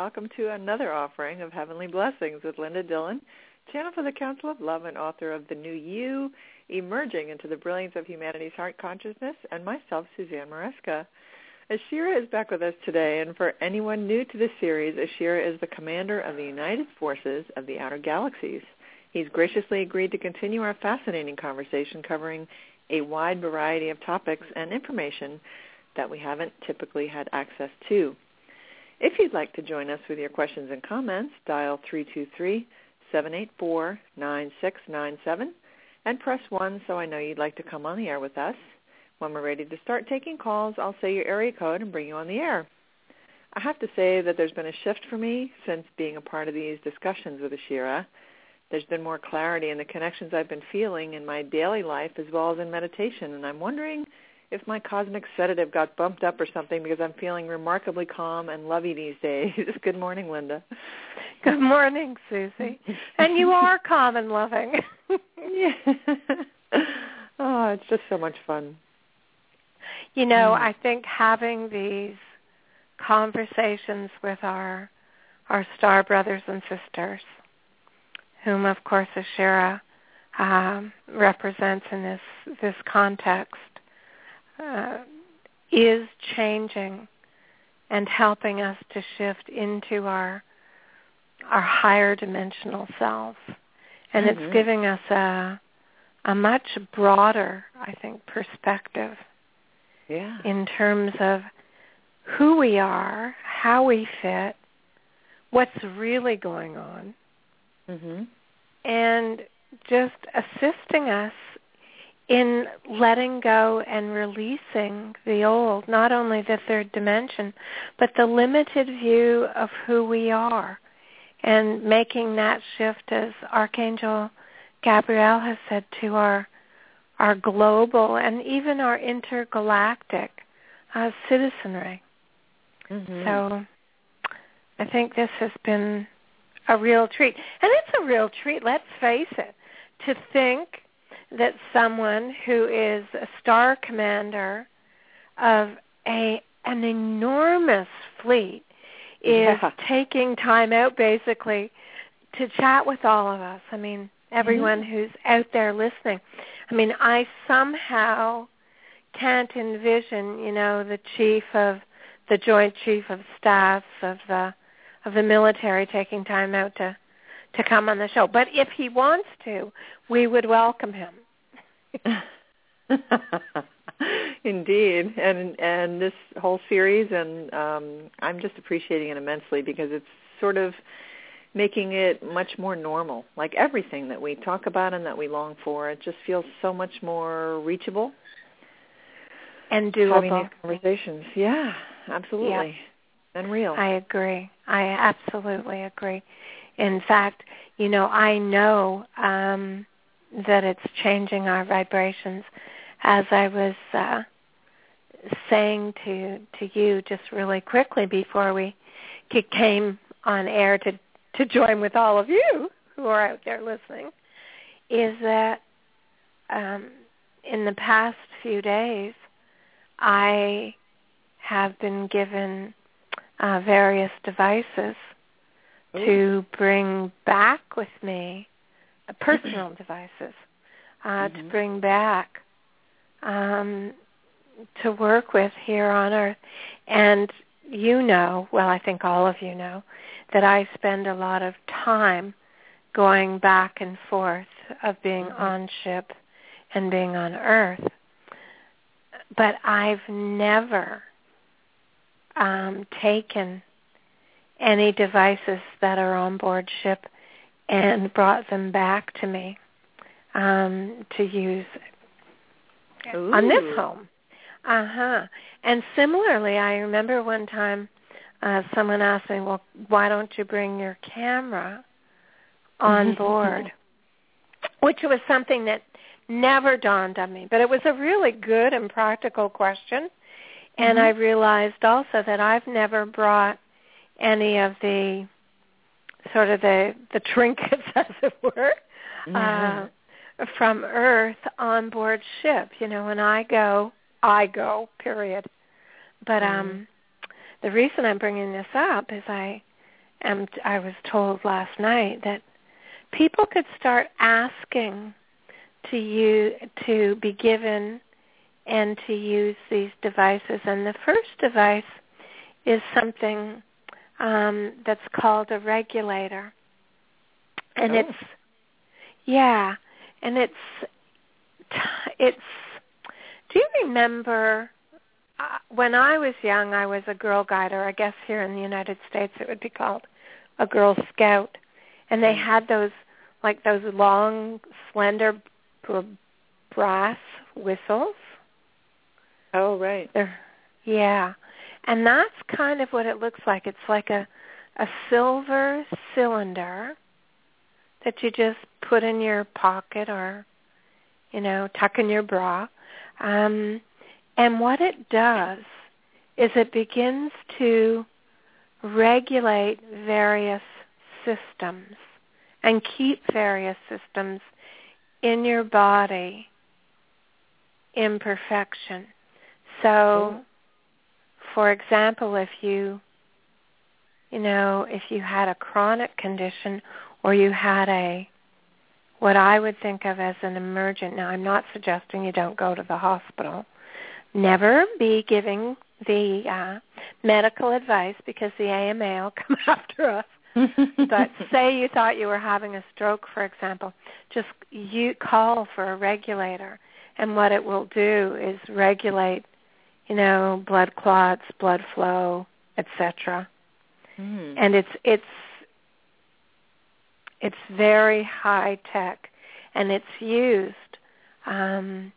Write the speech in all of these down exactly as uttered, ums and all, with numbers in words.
welcome to another offering of Heavenly Blessings with Linda Dillon, channel for the Council of Love and author of The New You, Emerging into the Brilliance of Humanity's Heart Consciousness, and myself, Suzanne Maresca. Ashira is back with us today, and for anyone new to this series, Ashira is the commander of the United Forces of the Outer Galaxies. He's graciously agreed to continue our fascinating conversation covering a wide variety of topics and information that we haven't typically had access to. If you'd like to join us with your questions and comments, dial three two three, seven eight four, nine six nine seven and press one so I know you'd like to come on the air with us. When we're ready to start taking calls, I'll say your area code and bring you on the air. I have to say that there's been a shift for me since being a part of these discussions with Ashira. There's been more clarity in the connections I've been feeling in my daily life as well as in meditation, and I'm wondering if my cosmic sedative got bumped up or something because I'm feeling remarkably calm and lovey these days. Good morning, Linda. Good morning, Susie. And you are calm and loving. Yeah. Oh, it's just so much fun. You know, mm. I think having these conversations with our our star brothers and sisters, whom, of course, Ashira um, represents in this, this context, Uh, is changing and helping us to shift into our our higher dimensional self. And mm-hmm. it's giving us a a much broader, I think, perspective yeah. in terms of who we are, how we fit, what's really going on, mm-hmm. and just assisting us in letting go and releasing the old, not only the third dimension, but the limited view of who we are, and making that shift, as Archangel Gabriel has said, to our our global and even our intergalactic uh, citizenry. Mm-hmm. So I think this has been a real treat. And it's a real treat, let's face it, to think that someone who is a star commander of a an enormous fleet is yeah. taking time out basically to chat with all of us. I mean, everyone mm-hmm. who's out there listening. I mean, I somehow can't envision, you know, the chief of the Joint Chief of Staffs of the of the military taking time out to to come on the show. But if he wants to, we would welcome him. Indeed. And and this whole series, and um, I'm just appreciating it immensely because it's sort of making it much more normal. Like everything that we talk about and that we long for, it just feels so much more reachable. And doable. Having these conversations. Yeah, absolutely. Yep. And real. I agree. I absolutely agree. In fact, you know, I know um, that it's changing our vibrations. As I was uh, saying to to you just really quickly before we came on air to, to join with all of you who are out there listening, is that um, in the past few days, I have been given uh, various devices Ooh. to bring back with me, uh, personal devices, uh, mm-hmm. to bring back um, to work with here on Earth. And you know, well, I think all of you know, that I spend a lot of time going back and forth of being mm-hmm. on ship and being on Earth. But I've never um, taken any devices that are on board ship and brought them back to me um, to use Ooh. on this home. Uh-huh. And similarly, I remember one time uh, someone asked me, well, why don't you bring your camera on board? Which was something that never dawned on me. But it was a really good and practical question. And mm-hmm. I realized also that I've never brought any of the sort of the, the trinkets, as it were, mm-hmm. uh, from Earth on board ship. You know, when I go, I go, period. But mm-hmm. um, the reason I'm bringing this up is I am, I was told last night that people could start asking to you to be given and to use these devices. And the first device is something um, that's called a regulator. And oh. it's, yeah, and it's, it's, do you remember, uh, when I was young, I was a Girl Guide, or I guess here in the United States it would be called a Girl Scout. And they had those, like those long, slender brass whistles. Oh, right. They're, yeah. And that's kind of what it looks like. It's like a, a silver cylinder that you just put in your pocket or, you know, tuck in your bra. Um, and what it does is it begins to regulate various systems and keep various systems in your body in perfection. So, for example, if you, you know, if you had a chronic condition or you had a, what I would think of as an emergent, now I'm not suggesting you don't go to the hospital. Never be giving the uh, medical advice because the A M A will come after us. But say you thought you were having a stroke, for example, just you call for a regulator, and what it will do is regulate, you know, blood clots, blood flow, et cetera. Mm. And it's it's it's very high tech, and it's used um,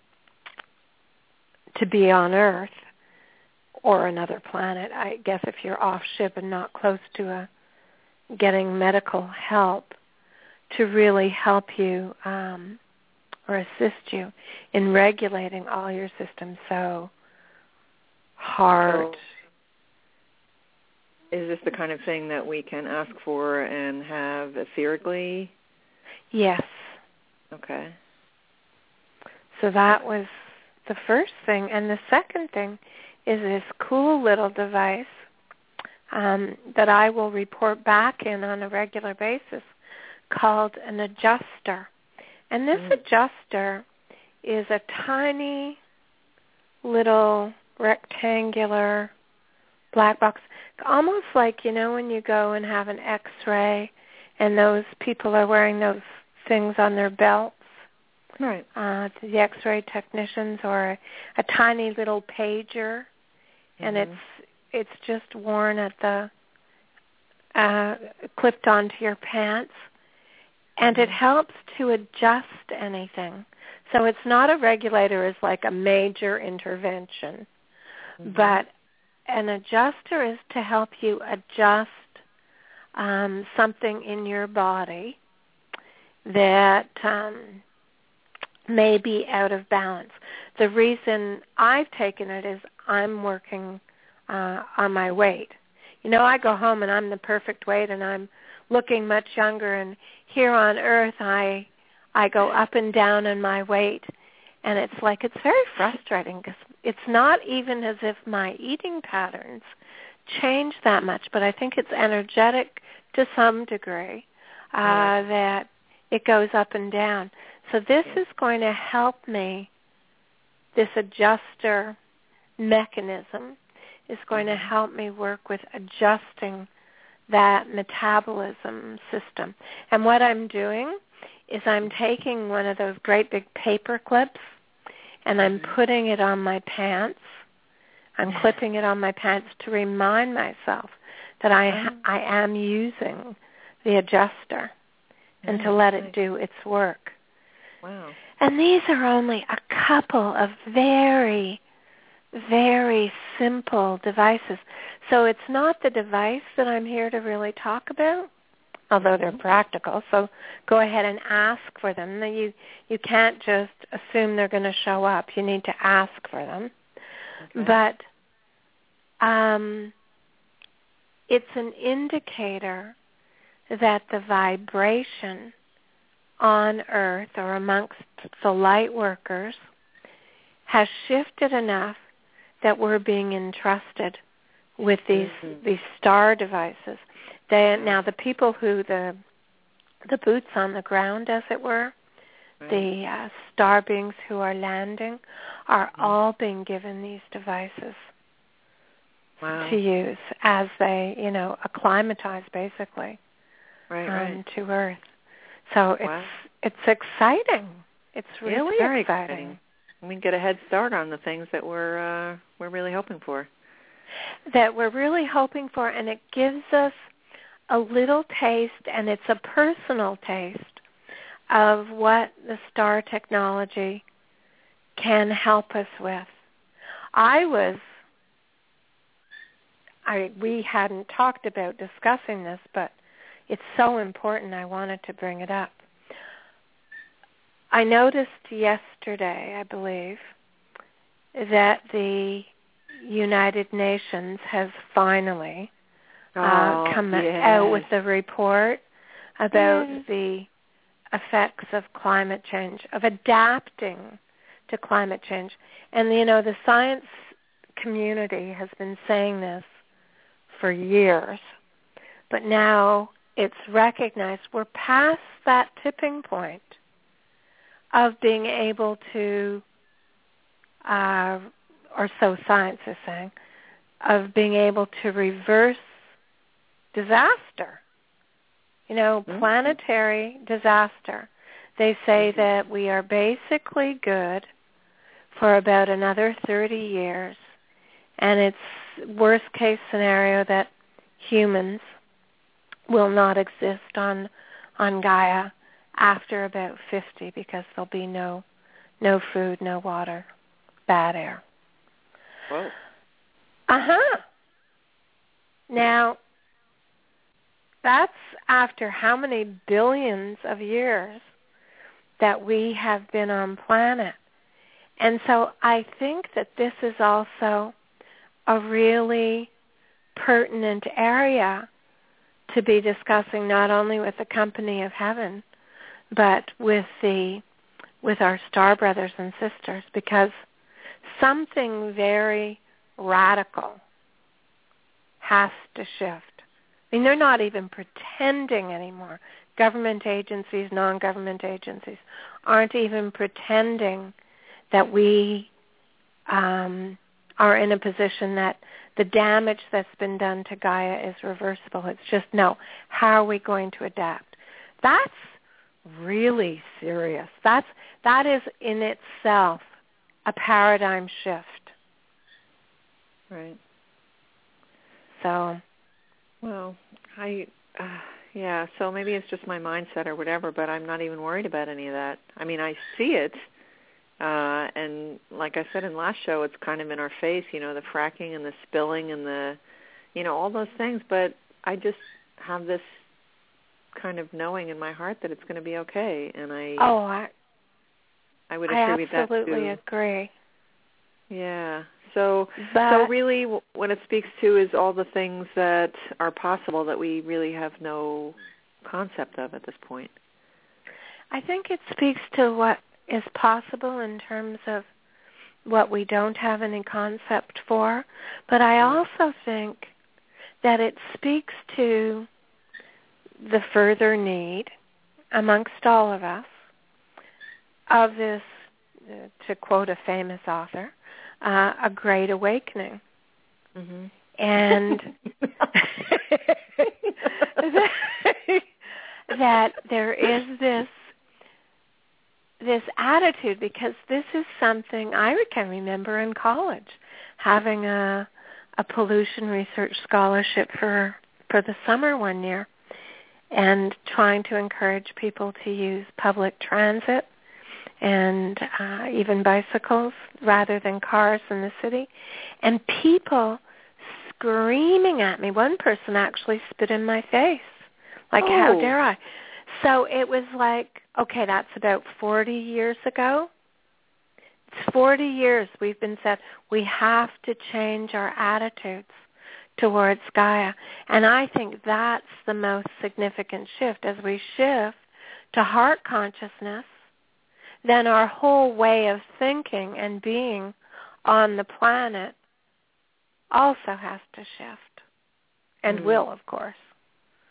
to be on Earth or another planet. I guess if you're off ship and not close to a getting medical help, to really help you um, or assist you in regulating all your systems. So heart. So is this the kind of thing that we can ask for and have etherically? Yes. Okay. So that was the first thing. And the second thing is this cool little device um, that I will report back in on a regular basis called an adjuster. And this mm. adjuster is a tiny little rectangular black box, almost like, you know, when you go and have an X-ray and those people are wearing those things on their belts. Right. Uh, to the X-ray technicians, or a, a tiny little pager, mm-hmm. and it's it's just worn at the uh, clipped onto your pants, and mm-hmm. it helps to adjust anything. So it's not a regulator; it's like a major intervention, mm-hmm. but an adjuster is to help you adjust um, something in your body that um, may be out of balance. The reason I've taken it is I'm working uh, on my weight. You know, I go home and I'm the perfect weight and I'm looking much younger, and here on Earth I I go up and down in my weight, and it's like it's very frustrating because it's not even as if my eating patterns change that much, but I think it's energetic to some degree uh, yeah. that it goes up and down. So this is going to help me, this adjuster mechanism is going to help me work with adjusting that metabolism system. And what I'm doing is I'm taking one of those great big paper clips and I'm putting it on my pants. I'm clipping it on my pants to remind myself that I, I am using the adjuster and to let it do its work. Wow. And these are only a couple of very, very simple devices. So it's not the device that I'm here to really talk about, although they're practical. So go ahead and ask for them. You, you can't just assume they're going to show up. You need to ask for them. Okay. But um, it's an indicator that the vibration on Earth or amongst the light workers has shifted enough that we're being entrusted with these mm-hmm. these star devices. They, now, the people who, the the boots on the ground, as it were, right. the uh, star beings who are landing, are mm-hmm. all being given these devices wow. to use as they, you know, acclimatize, basically, right, um, right. to Earth. So it's wow. it's exciting. It's really it's very exciting. exciting. We can get a head start on the things that we're uh, we're really hoping for. That we're really hoping for, and it gives us a little taste, and it's a personal taste of what the star technology can help us with. I was, I we hadn't talked about discussing this, but it's so important I wanted to bring it up. I noticed yesterday, I believe, that the United Nations has finally oh, uh, come yes. out with a report about yes. the effects of climate change, of adapting to climate change. And, you know, the science community has been saying this for years, but now it's recognized we're past that tipping point of being able to, uh, or so science is saying, of being able to reverse disaster, you know, mm-hmm. planetary disaster. They say mm-hmm. that we are basically good for about another thirty years, and it's worst case scenario that humans will not exist on on Gaia after about fifty, because there'll be no no food, no water, bad air. Whoa. Uh-huh. Now, that's after how many billions of years that we have been on planet. And so I think that this is also a really pertinent area to be discussing, not only with the Company of Heaven, but with the with our star brothers and sisters, because something very radical has to shift. I mean, they're not even pretending anymore. Government agencies, non-government agencies aren't even pretending that we um, are in a position that the damage that's been done to Gaia is reversible. It's just, no, how are we going to adapt? That's really serious. That's, that is in itself a paradigm shift. Right. So, well, I, uh, yeah, so maybe it's just my mindset or whatever, but I'm not even worried about any of that. I mean, I see it, uh, and like I said in last show, it's kind of in our face, you know, the fracking and the spilling and the, you know, all those things, but I just have this kind of knowing in my heart that it's going to be okay, and I, oh, I, I would attribute I absolutely that to, agree. Yeah. So, but, so really, what it speaks to is all the things that are possible that we really have no concept of at this point. I think it speaks to what is possible in terms of what we don't have any concept for, but I also think that it speaks to the further need amongst all of us of this, uh, to quote a famous author, uh, a great awakening. Mm-hmm. And that there is this this attitude, because this is something I can remember in college, having a a pollution research scholarship for for the summer one year, and trying to encourage people to use public transit and uh, even bicycles rather than cars in the city, and people screaming at me. One person actually spit in my face, like, oh. How dare I? So it was like, okay, that's about forty years ago. It's forty years we've been said we have to change our attitudes towards Gaia. And I think that's the most significant shift. As we shift to heart consciousness, then our whole way of thinking and being on the planet also has to shift, and mm. will, of course.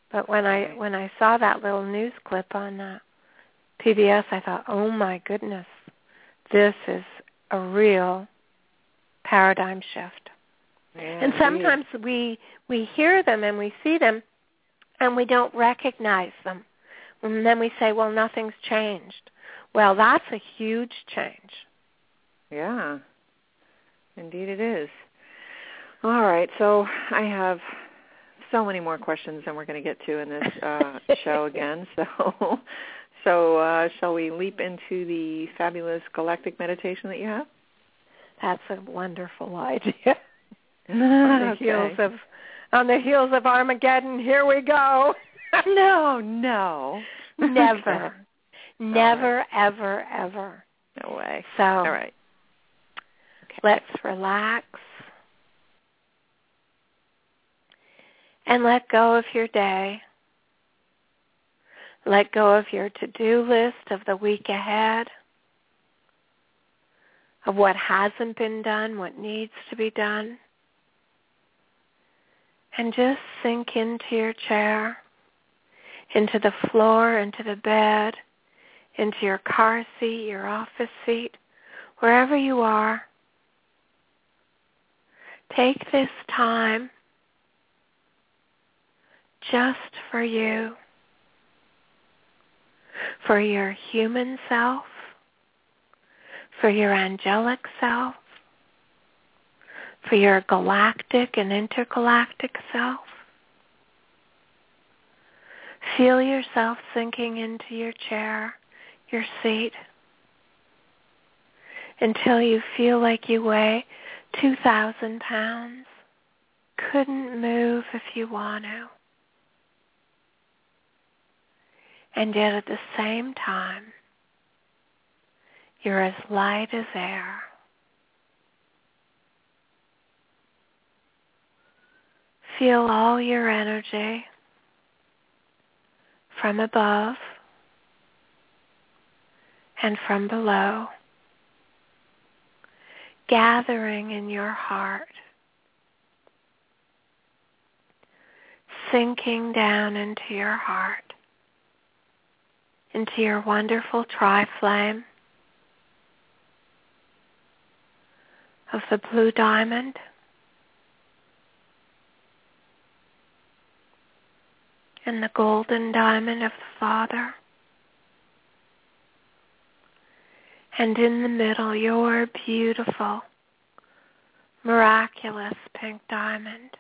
But when I when I saw that little news clip on uh, P B S, I thought, oh my goodness, this is a real paradigm shift. Yeah, and sometimes we we hear them and we see them and we don't recognize them. And then we say, well, nothing's changed. Well, that's a huge change. Yeah, indeed it is. All right, so I have so many more questions than we're going to get to in this uh, show again. So, so uh, shall we leap into the fabulous galactic meditation that you have? That's a wonderful idea. on the okay. heels of on the heels of Armageddon, here we go. no, no, never, okay. never, right. ever, ever. No way. So, all right. Okay. Let's relax and let go of your day. Let go of your to-do list of the week ahead, of what hasn't been done, what needs to be done. And just sink into your chair, into the floor, into the bed, into your car seat, your office seat, wherever you are. Take this time just for you, for your human self, for your angelic self, for your galactic and intergalactic self. Feel yourself sinking into your chair, your seat, until you feel like you weigh two thousand pounds. Couldn't move if you want to. And yet at the same time, you're as light as air. Feel all your energy from above and from below, gathering in your heart, sinking down into your heart, into your wonderful tri-flame of the blue diamond, and the golden diamond of the Father. And in the middle, your beautiful, miraculous pink diamond.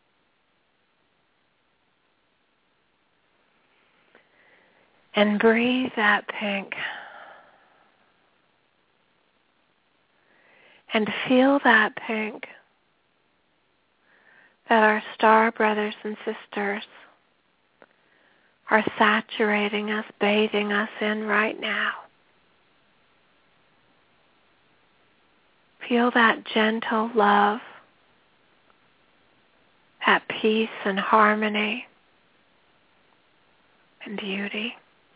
And breathe that pink. And feel that pink that our star brothers and sisters are saturating us, bathing us in right now. Feel that gentle love, that peace and harmony and beauty.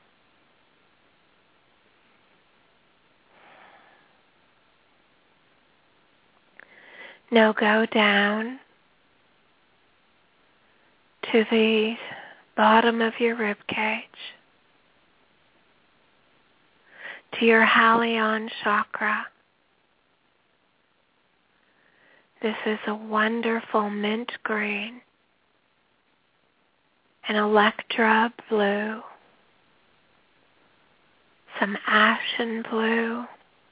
Now go down to the bottom of your rib cage, to your Halion chakra. This is a wonderful mint green, an electra blue, some ashen blue,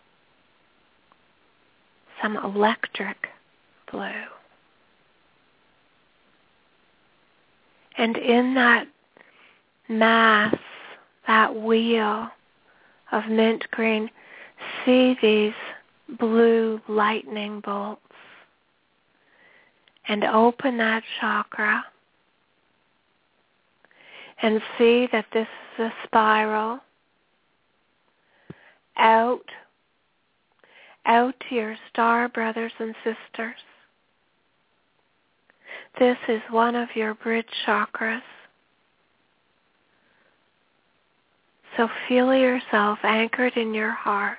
some electric blue. And in that mass, that wheel of mint green, see these blue lightning bolts. And open that chakra and see that this is a spiral out, out to your star brothers and sisters. This is one of your bridge chakras. So feel yourself anchored in your heart,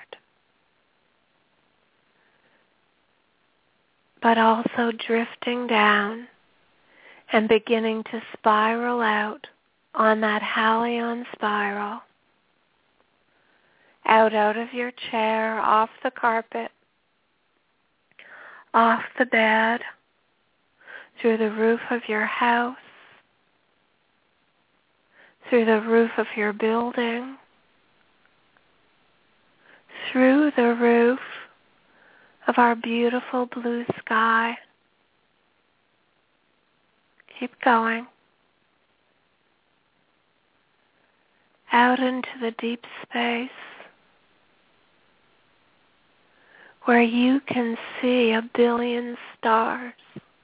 but also drifting down and beginning to spiral out on that Halion spiral, out out of your chair, off the carpet, off the bed, through the roof of your house, through the roof of your building, through the roof of our beautiful blue sky. Keep going. Out into the deep space where you can see a billion stars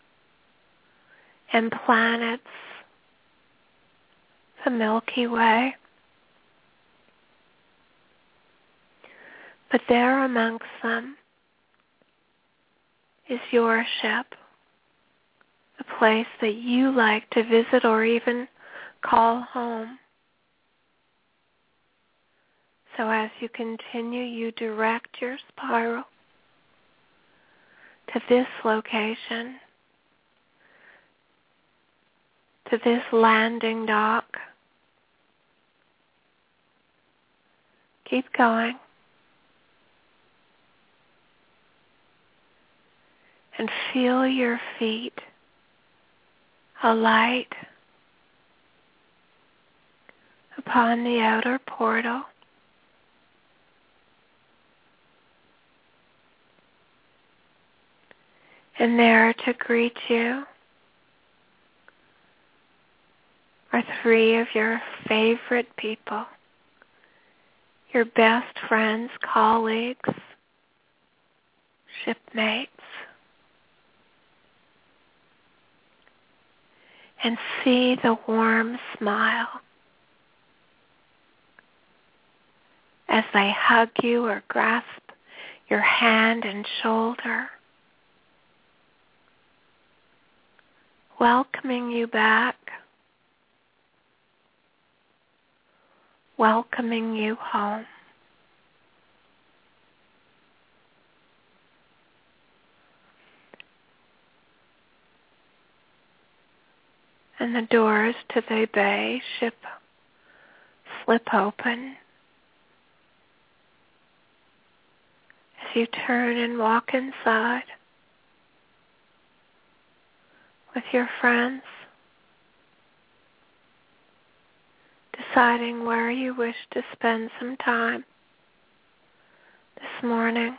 and planets, the Milky Way. But there amongst them is your ship, the place that you like to visit or even call home. So as you continue, you direct your spiral to this location, to this landing dock. Keep going. And feel your feet alight upon the outer portal. And there to greet you are three of your favorite people, your best friends, colleagues, shipmates. And see the warm smile as they hug you or grasp your hand and shoulder, welcoming you back, welcoming you home. And the doors to the bay ship slip open as you turn and walk inside with your friends, deciding where you wish to spend some time this morning,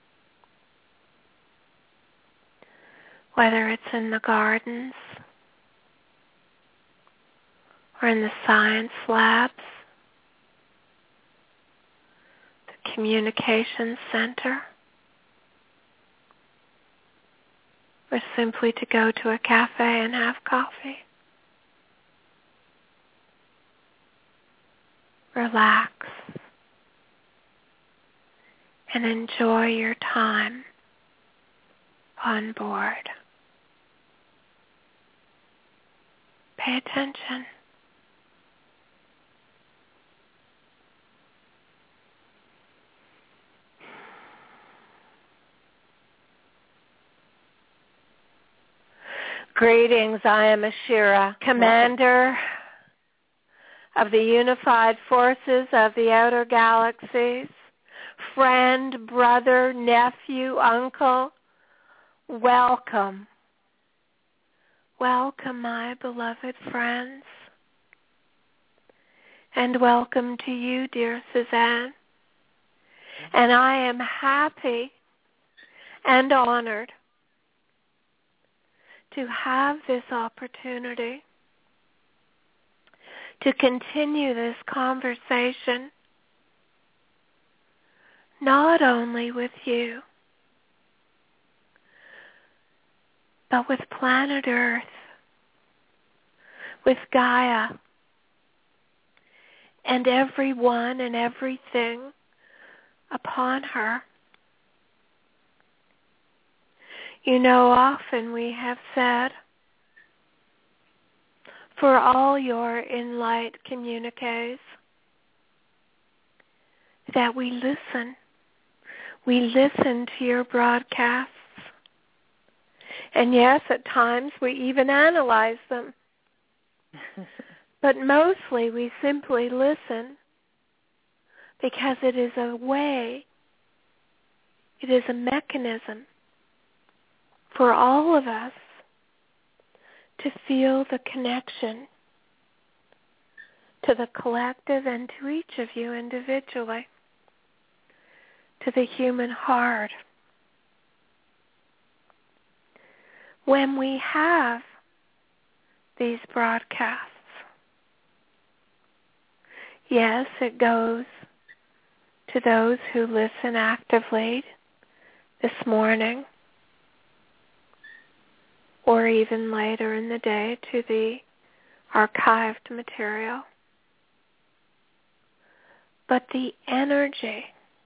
whether it's in the gardens or in the science labs, the communications center, or simply to go to a cafe and have coffee. Relax and enjoy your time on board. Pay attention. Greetings, I am Ashira, commander of the unified forces of the outer galaxies, friend, brother, nephew, uncle. Welcome. Welcome, my beloved friends. And welcome to you, dear Suzanne. And I am happy and honored to have this opportunity to continue this conversation, not only with you, but with planet Earth, with Gaia, and everyone and everything upon her. You know, often we have said, for all your in-light communiques, that we listen. We listen to your broadcasts. And yes, at times we even analyze them. But mostly we simply listen because it is a way, it is a mechanism for all of us to feel the connection to the collective and to each of you individually, to the human heart. When we have these broadcasts, yes, it goes to those who listen actively this morning, or even later in the day to the archived material. But the energy,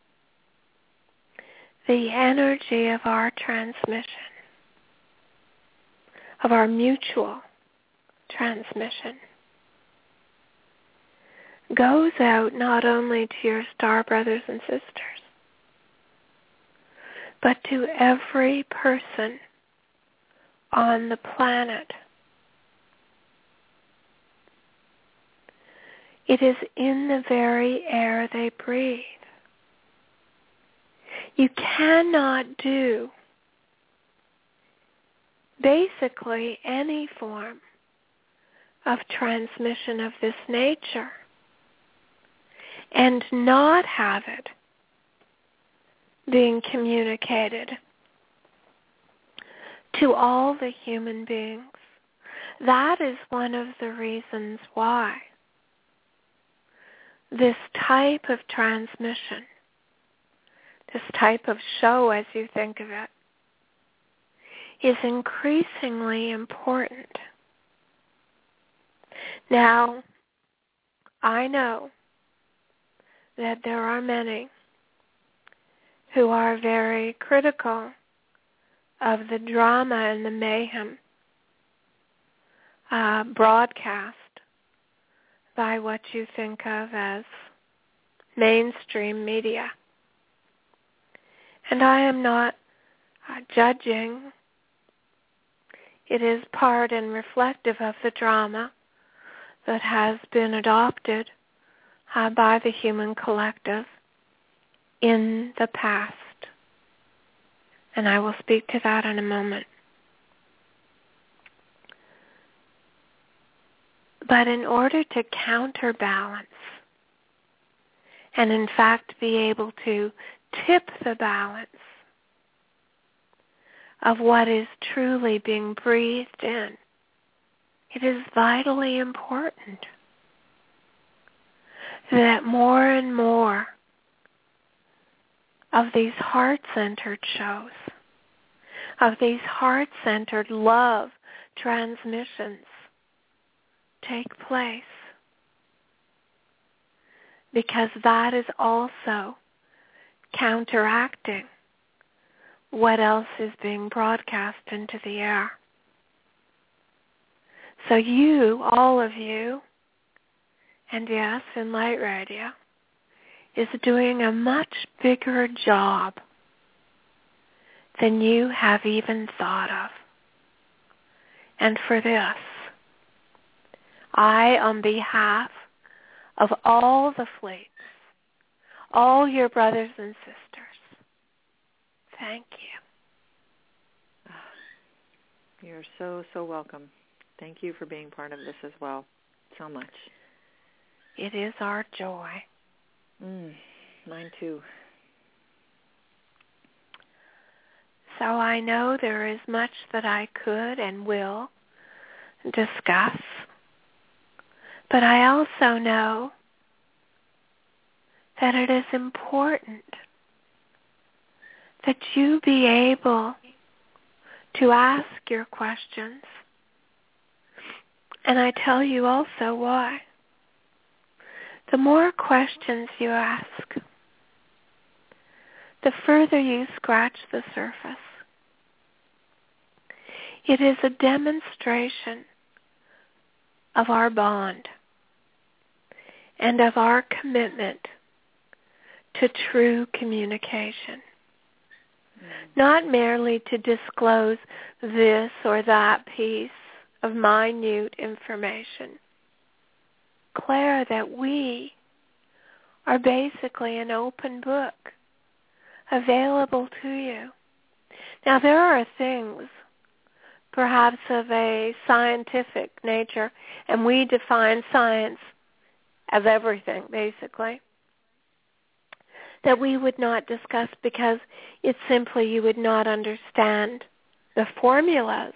the energy of our transmission, of our mutual transmission, goes out not only to your star brothers and sisters, but to every person on the planet. It is in the very air they breathe. You cannot do basically any form of transmission of this nature and not have it being communicated to all the human beings. That is one of the reasons why this type of transmission, this type of show as you think of it, is increasingly important. Now, I know that there are many who are very critical of the drama and the mayhem uh, broadcast by what you think of as mainstream media. And I am not uh, judging. It is part and reflective of the drama that has been adopted uh, by the human collective in the past. And I will speak to that in a moment. But in order to counterbalance and in fact be able to tip the balance of what is truly being breathed in, it is vitally important that more and more of these heart-centered shows, of these heart-centered love transmissions take place, because that is also counteracting what else is being broadcast into the air. So you, all of you, and yes, in Light Radio, is doing a much bigger job than you have even thought of. And for this, I, on behalf of all the fleets, all your brothers and sisters, thank you. You're so, so welcome. Thank you for being part of this as well, so much. It is our joy. Mm, mine too. So I know there is much that I could and will discuss, but I also know that it is important that you be able to ask your questions. And I tell you also why. The more questions you ask, the further you scratch the surface. It is a demonstration of our bond and of our commitment to true communication. Mm. Not merely to disclose this or that piece of minute information, declare that we are basically an open book available to you. Now, there are things perhaps of a scientific nature, and we define science as everything, basically, that we would not discuss because it's simply you would not understand the formulas.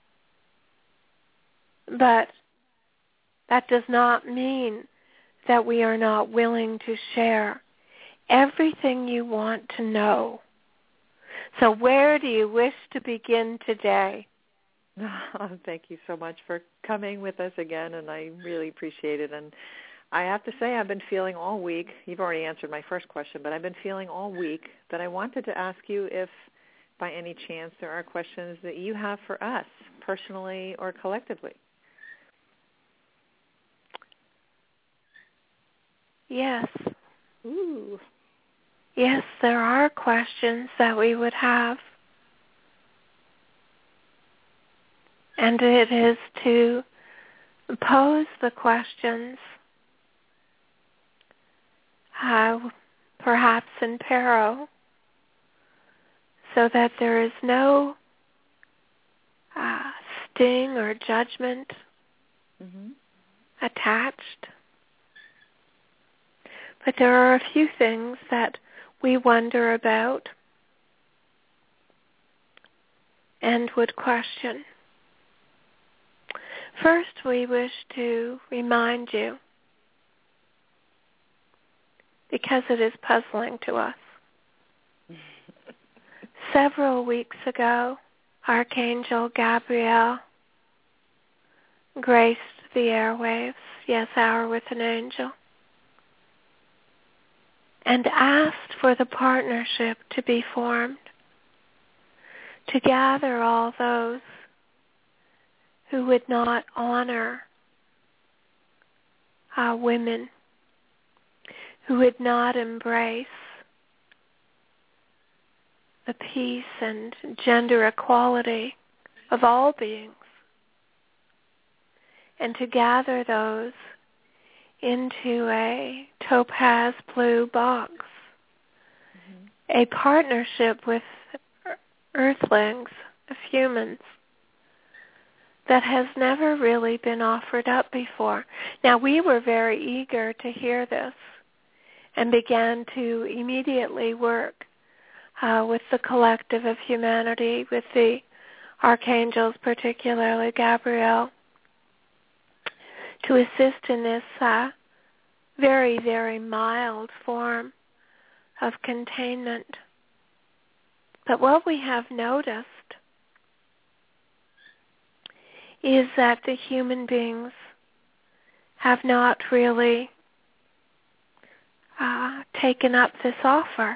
But that does not mean that we are not willing to share everything you want to know. So where do you wish to begin today? Oh, thank you so much for coming with us again, and I really appreciate it. And I have to say I've been feeling all week, you've already answered my first question, but I've been feeling all week that I wanted to ask you if by any chance there are questions that you have for us, personally or collectively. Yes. Ooh. Yes, there are questions that we would have. And it is to pose the questions, uh, perhaps in paro, so that there is no uh, sting or judgment mm-hmm. attached. But there are a few things that we wonder about and would question. First, we wish to remind you, because it is puzzling to us. Several weeks ago, Archangel Gabriel graced the airwaves, yes, Hour with an Angel, and asked for the partnership to be formed, to gather all those who would not honor uh, women, who would not embrace the peace and gender equality of all beings, and to gather those into a topaz blue box, mm-hmm. a partnership with earthlings, of humans, that has never really been offered up before. Now, we were very eager to hear this and began to immediately work uh, with the collective of humanity, with the archangels, particularly Gabriel, to assist in this uh, very, very mild form of containment. But what we have noticed is that the human beings have not really uh, taken up this offer.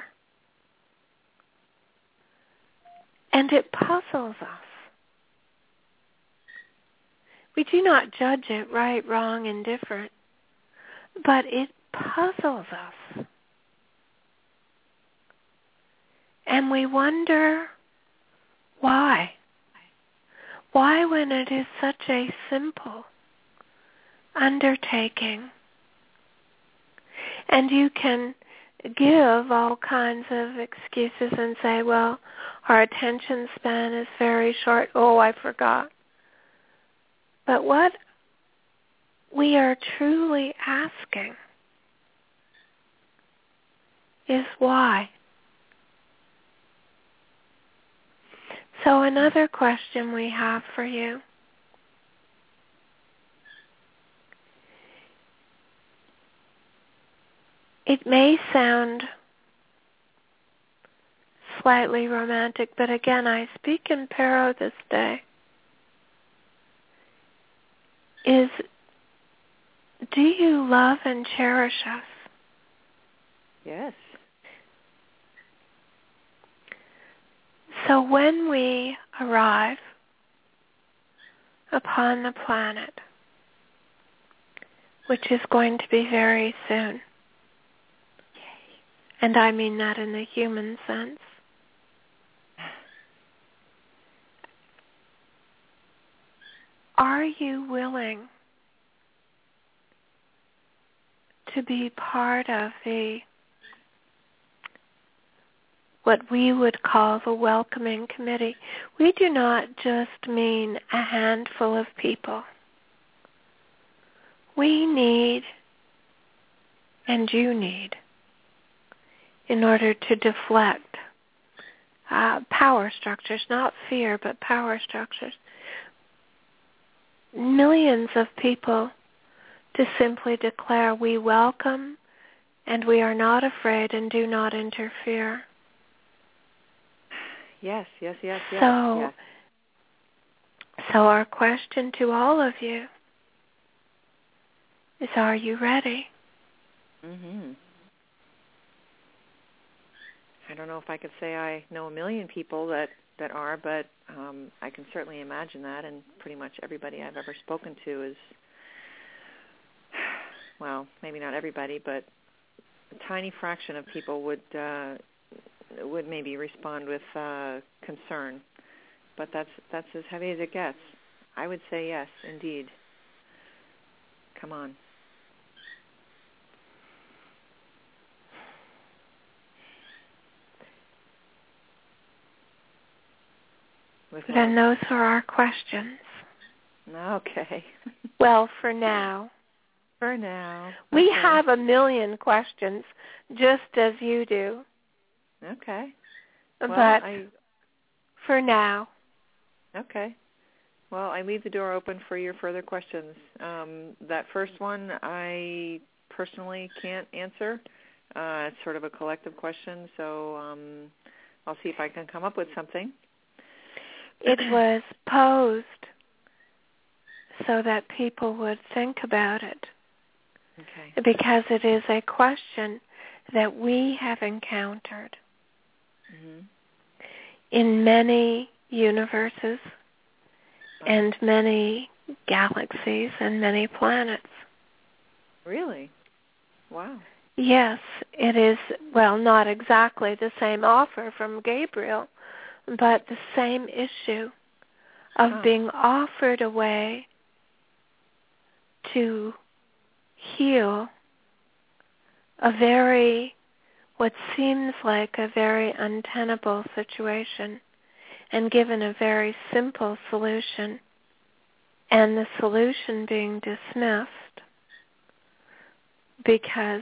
And it puzzles us. We do not judge it right, wrong, indifferent, but it puzzles us. And we wonder why. Why, when it is such a simple undertaking? And you can give all kinds of excuses and say, well, our attention span is very short. Oh, I forgot. But what we are truly asking is why. So another question we have for you. It may sound slightly romantic, but again, I speak in Paro this day, is, do you love and cherish us? Yes. So when we arrive upon the planet, which is going to be very soon, and I mean that in the human sense, are you willing to be part of the what we would call the welcoming committee, we do not just mean a handful of people. We need, and you need, in order to deflect uh, power structures, not fear, but power structures, millions of people to simply declare we welcome and we are not afraid and do not interfere. Yes, yes, yes, yes. So, yes. so our question to all of you is, are you ready? Mm-hmm. I don't know if I could say I know a million people that, that are, but um, I can certainly imagine that, and pretty much everybody I've ever spoken to is, well, maybe not everybody, but a tiny fraction of people would uh, would maybe respond with uh, concern. But that's that's as heavy as it gets. I would say yes, indeed. Come on. Then those are our questions. Okay. Well, for now. For now. We okay. have a million questions, just as you do. Okay. But well, I, for now. Okay. Well, I leave the door open for your further questions. Um, that first one I personally can't answer. Uh, it's sort of a collective question, so um, I'll see if I can come up with something. It was posed so that people would think about it. Okay. Because it is a question that we have encountered mm-hmm. in many universes and many galaxies and many planets. Really? Wow. Yes, it is, well, not exactly the same offer from Gabriel, but the same issue of huh. being offered a way to heal a very, what seems like a very untenable situation, and given a very simple solution, and the solution being dismissed because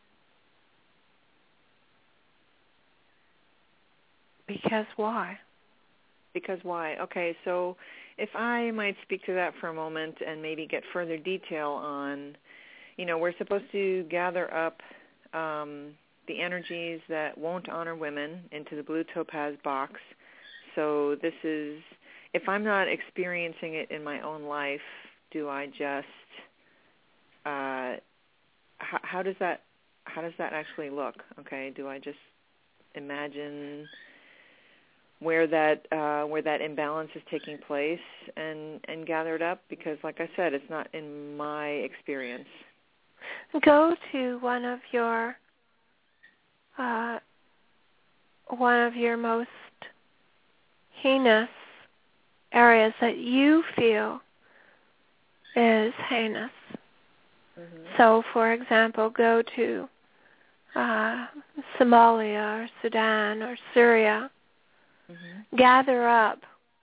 because why? Because why? Okay, so if I might speak to that for a moment and maybe get further detail on, you know, we're supposed to gather up um, the energies that won't honor women into the blue topaz box. So this is, if I'm not experiencing it in my own life, do I just, uh, how, how does that, how does that actually look? Okay, do I just imagine where that uh, where that imbalance is taking place and, and gather it up? Because, like I said, it's not in my experience. Go to one of your uh, one of your most heinous areas that you feel is heinous. Mm-hmm. So, for example, go to uh, Somalia or Sudan or Syria. Mm-hmm. Gather up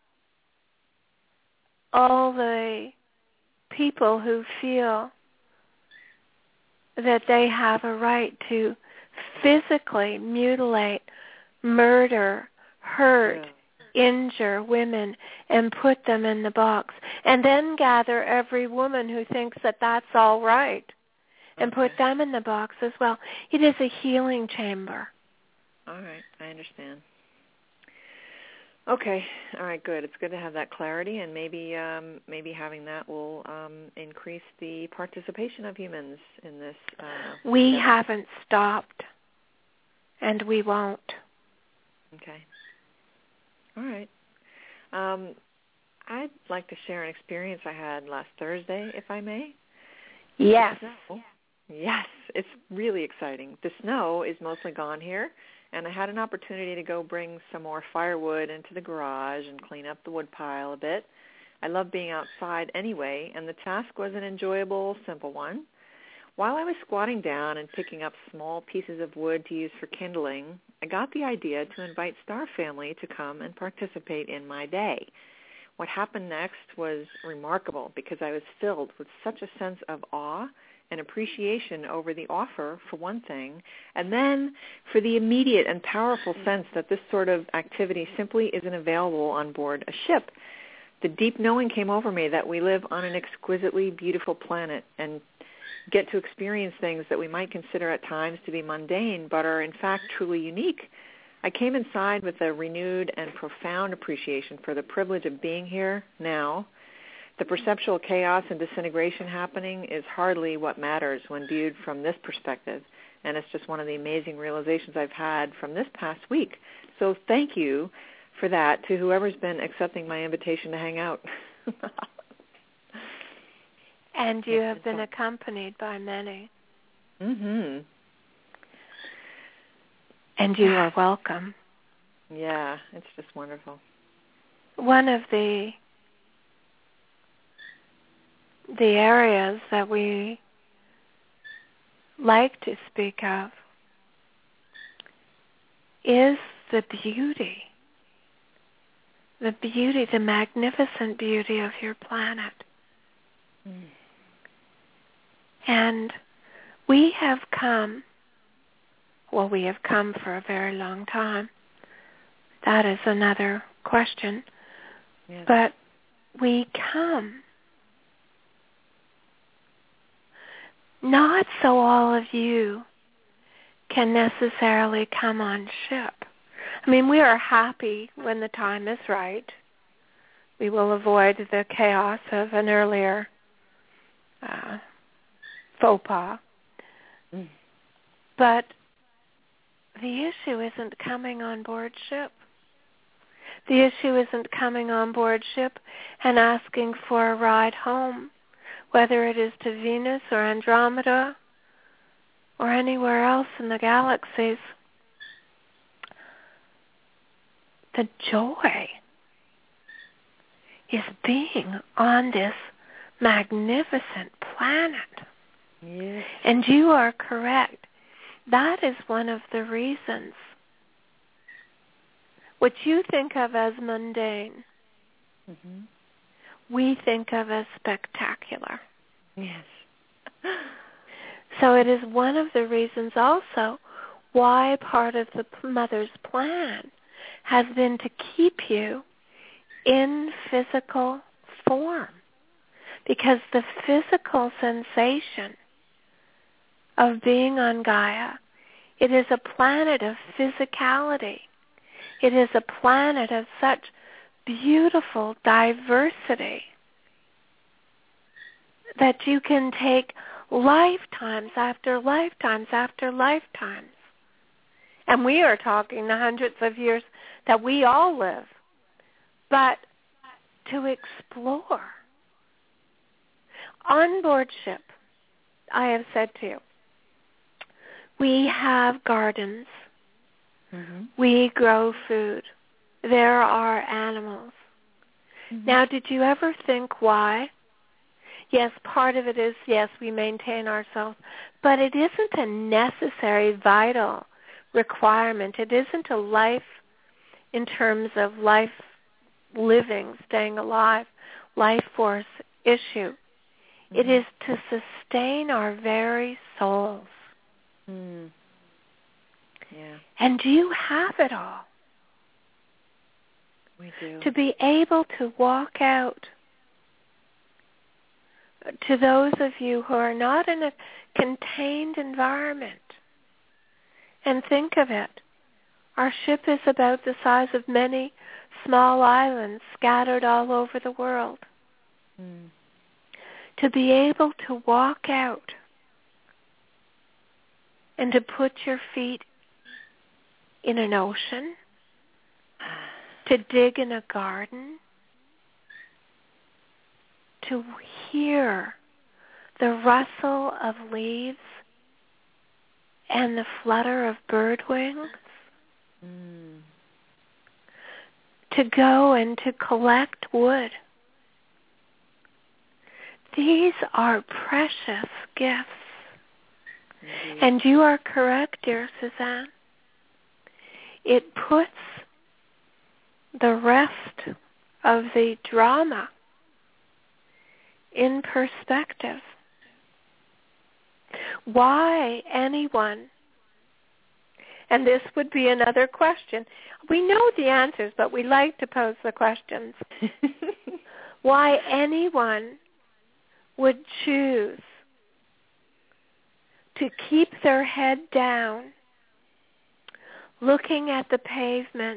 all the people who feel that they have a right to physically mutilate, murder, hurt, yeah. injure women and put them in the box. And then gather every woman who thinks that that's all right and okay. put them in the box as well. It is a healing chamber. All right, I understand. Okay, all right, good. It's good to have that clarity, and maybe um, maybe having that will um, increase the participation of humans in this. Uh, we endeavor. haven't stopped, and we won't. Okay. All right. Um, I'd like to share an experience I had last Thursday, if I may. Yes. Yes, it's really exciting. The snow is mostly gone here. And I had an opportunity to go bring some more firewood into the garage and clean up the wood pile a bit. I love being outside anyway, and the task was an enjoyable, simple one. While I was squatting down and picking up small pieces of wood to use for kindling, I got the idea to invite Star Family to come and participate in my day. What happened next was remarkable because I was filled with such a sense of awe and appreciation over the offer, for one thing, and then for the immediate and powerful sense that this sort of activity simply isn't available on board a ship. The deep knowing came over me that we live on an exquisitely beautiful planet and get to experience things that we might consider at times to be mundane, but are in fact truly unique. I came inside with a renewed and profound appreciation for the privilege of being here now. The perceptual chaos and disintegration happening is hardly what matters when viewed from this perspective, and it's just one of the amazing realizations I've had from this past week. So thank you for that to whoever's been accepting my invitation to hang out. And you have been accompanied by many. Mm-hmm. And you are welcome. Yeah, it's just wonderful. One of the the areas that we like to speak of is the beauty, the beauty, the magnificent beauty of your planet. Mm. And we have come, well, we have come for a very long time. That is another question. Yes. But we come not so all of you can necessarily come on ship. I mean, we are happy when the time is right. We will avoid the chaos of an earlier uh, faux pas. Mm. But the issue isn't coming on board ship. The issue isn't coming on board ship and asking for a ride home, whether it is to Venus or Andromeda or anywhere else in the galaxies. The joy is being on this magnificent planet. Yes. And you are correct. That is one of the reasons. What you think of as mundane, mm-hmm. we think of as spectacular. Yes. So it is one of the reasons also why part of the mother's plan has been to keep you in physical form. Because the physical sensation of being on Gaia, it is a planet of physicality. It is a planet of such beautiful diversity that you can take lifetimes after lifetimes after lifetimes. And we are talking the hundreds of years that we all live. But to explore. On board ship, I have said to you, we have gardens. Mm-hmm. We grow food. There are animals. Mm-hmm. Now, did you ever think why? Yes, part of it is, yes, we maintain ourselves, but it isn't a necessary, vital requirement. It isn't a life in terms of life living, staying alive, life force issue. Mm-hmm. It is to sustain our very souls. Mm. Yeah. And you have it all. We do. To be able to walk out, to those of you who are not in a contained environment, and think of it, our ship is about the size of many small islands scattered all over the world. Mm. To be able to walk out and to put your feet in an ocean, to dig in a garden, to hear the rustle of leaves and the flutter of bird wings, mm. to go and to collect wood. These are precious gifts. Indeed. And you are correct, dear Suzanne. It puts the rest of the drama in perspective. Why anyone, and this would be another question. We know the answers, but we like to pose the questions. Why anyone would choose to keep their head down, looking at the pavement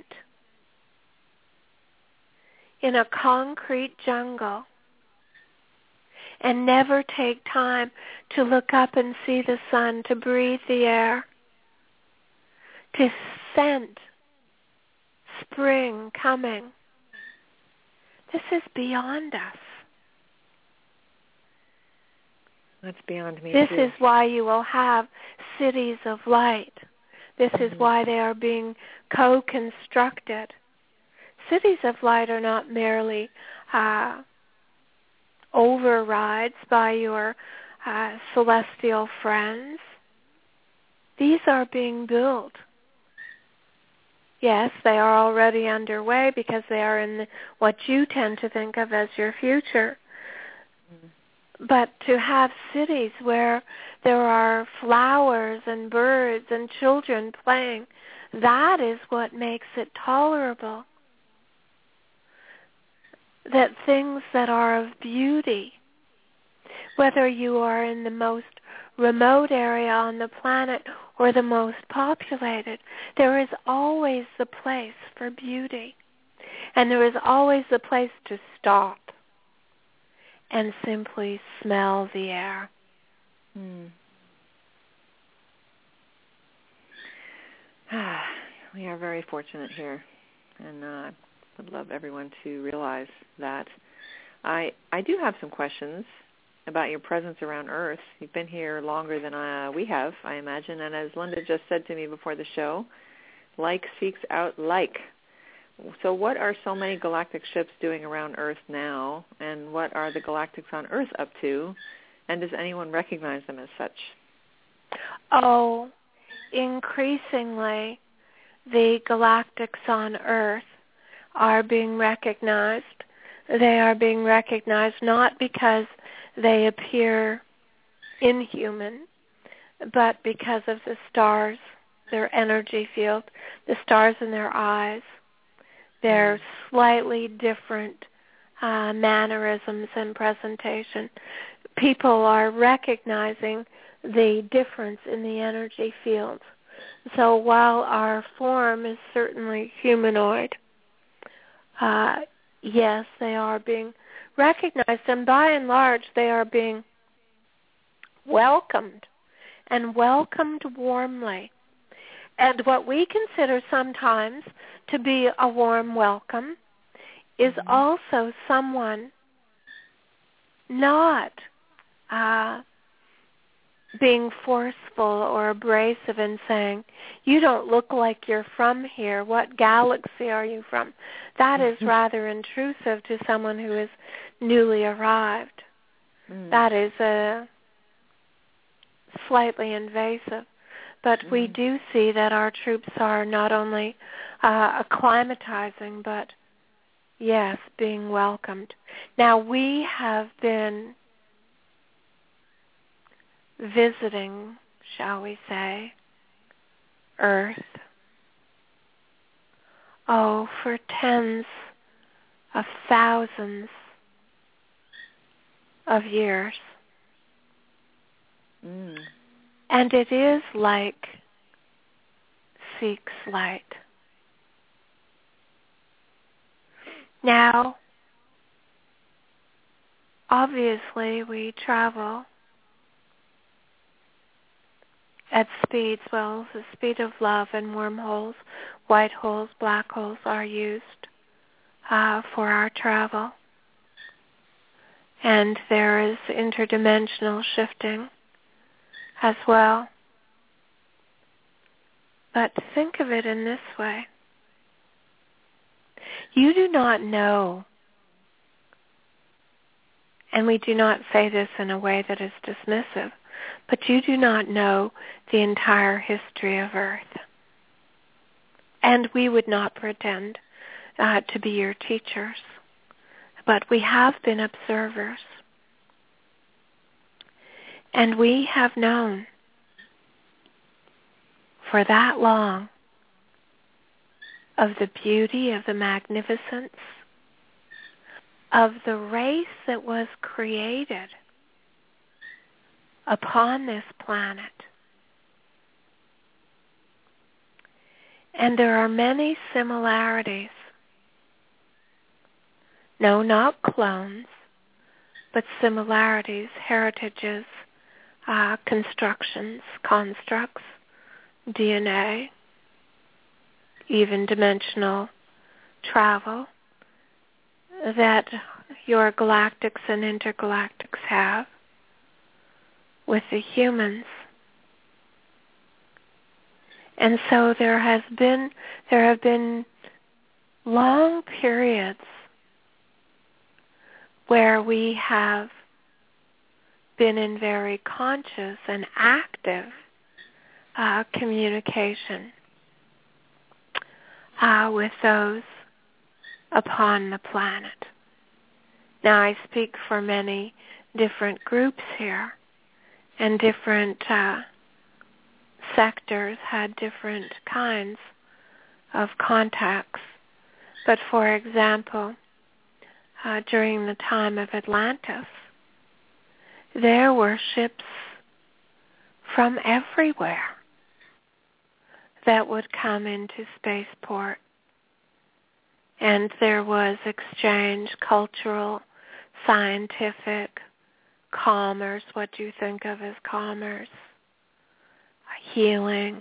in a concrete jungle, and never take time to look up and see the sun, to breathe the air, to scent spring coming. This is beyond us. That's beyond me This too. is why you will have cities of light. This mm-hmm. is why they are being co-constructed. Cities of light are not merely uh, overrides by your uh, celestial friends. These are being built. Yes, they are already underway because they are in the, what you tend to think of as your future. Mm-hmm. But to have cities where there are flowers and birds and children playing, that is what makes it tolerable. That things that are of beauty, whether you are in the most remote area on the planet or the most populated, there is always the place for beauty. And there is always the place to stop and simply smell the air. Hmm. We are very fortunate here, and uh, I would love everyone to realize that. I I do have some questions about your presence around Earth. You've been here longer than uh, we have, I imagine, and as Linda just said to me before the show, like seeks out like. So what are so many galactic ships doing around Earth now, and what are the galactics on Earth up to, and does anyone recognize them as such? Oh, increasingly, the galactics on Earth are being recognized. They are being recognized not because they appear inhuman, but because of the stars, their energy field, the stars in their eyes, their slightly different uh, mannerisms and presentation. People are recognizing the difference in the energy field. So while our form is certainly humanoid, uh, yes, they are being recognized, and by and large, they are being welcomed, and welcomed warmly. And what we consider sometimes to be a warm welcome is mm-hmm. also someone not uh, being forceful or abrasive and saying, you don't look like you're from here. What galaxy are you from? That is rather intrusive to someone who is newly arrived. Mm. That is a slightly invasive. But mm. we do see that our troops are not only uh, acclimatizing, but, yes, being welcomed. Now, we have been visiting, shall we say, Earth, oh, for tens of thousands of years. Mm. And it is like seeks light. Now, obviously, we travel at speeds, well, the speed of love, and wormholes, white holes, black holes are used uh, for our travel. And there is interdimensional shifting as well. But think of it in this way. You do not know, and we do not say this in a way that is dismissive, but you do not know the entire history of Earth. And we would not pretend uh, to be your teachers, but we have been observers. And we have known for that long of the beauty, of the magnificence, of the race that was created upon this planet. And there are many similarities. No, not clones, but similarities, heritages, uh, constructions, constructs, D N A, even dimensional travel that your galactics and intergalactics have with the humans. And so there has been there have been long periods where we have been in very conscious and active uh, communication uh, with those upon the planet. Now I speak for many different groups here, and different uh, sectors had different kinds of contacts. But for example, uh, during the time of Atlantis, there were ships from everywhere that would come into spaceport. And there was exchange, cultural, scientific, commerce, what do you think of as commerce, healing,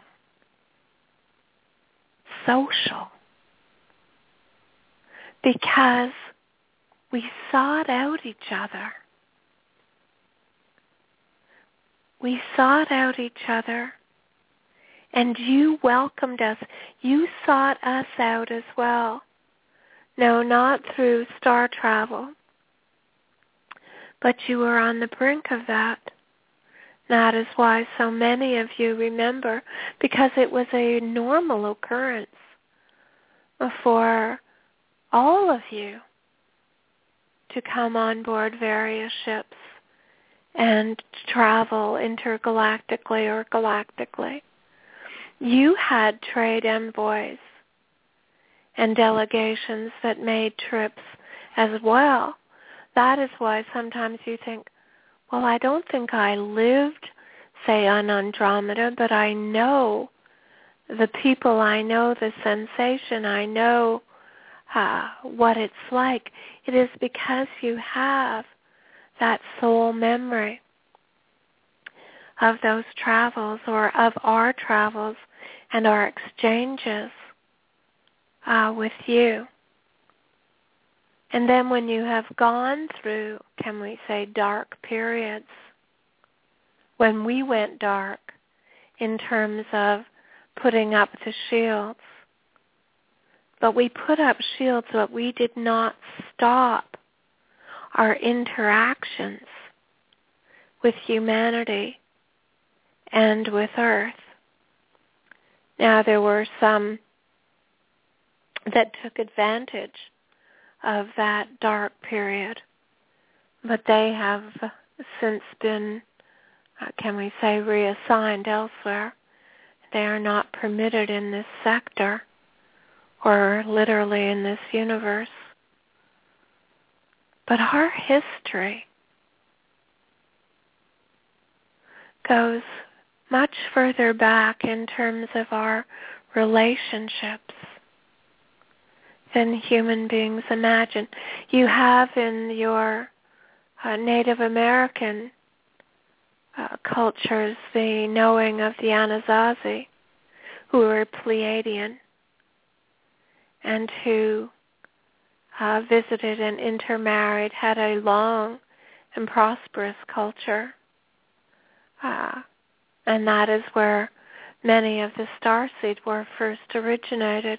social. Because we sought out each other. We sought out each other, and you welcomed us. You sought us out as well. No, not through star travel, but you were on the brink of that. That is why so many of you remember, because it was a normal occurrence for all of you to come on board various ships and travel intergalactically or galactically. You had trade envoys and delegations that made trips as well. That is why sometimes you think, well, I don't think I lived, say, on Andromeda, but I know the people, I know the sensation, I know uh, what it's like. It is because you have that soul memory of those travels, or of our travels and our exchanges uh, with you. And then when you have gone through, can we say, dark periods, when we went dark in terms of putting up the shields, but we put up shields, but we did not stop our interactions with humanity and with Earth. Now, there were some that took advantage of that dark period, but they have since been, uh, can we say, reassigned elsewhere. They are not permitted in this sector or literally in this universe. But our history goes much further back in terms of our relationships than human beings imagine. You have in your uh, Native American uh, cultures the knowing of the Anasazi, who were Pleiadian and who uh, visited and intermarried, had a long and prosperous culture. Uh, and that is where many of the starseed were first originated.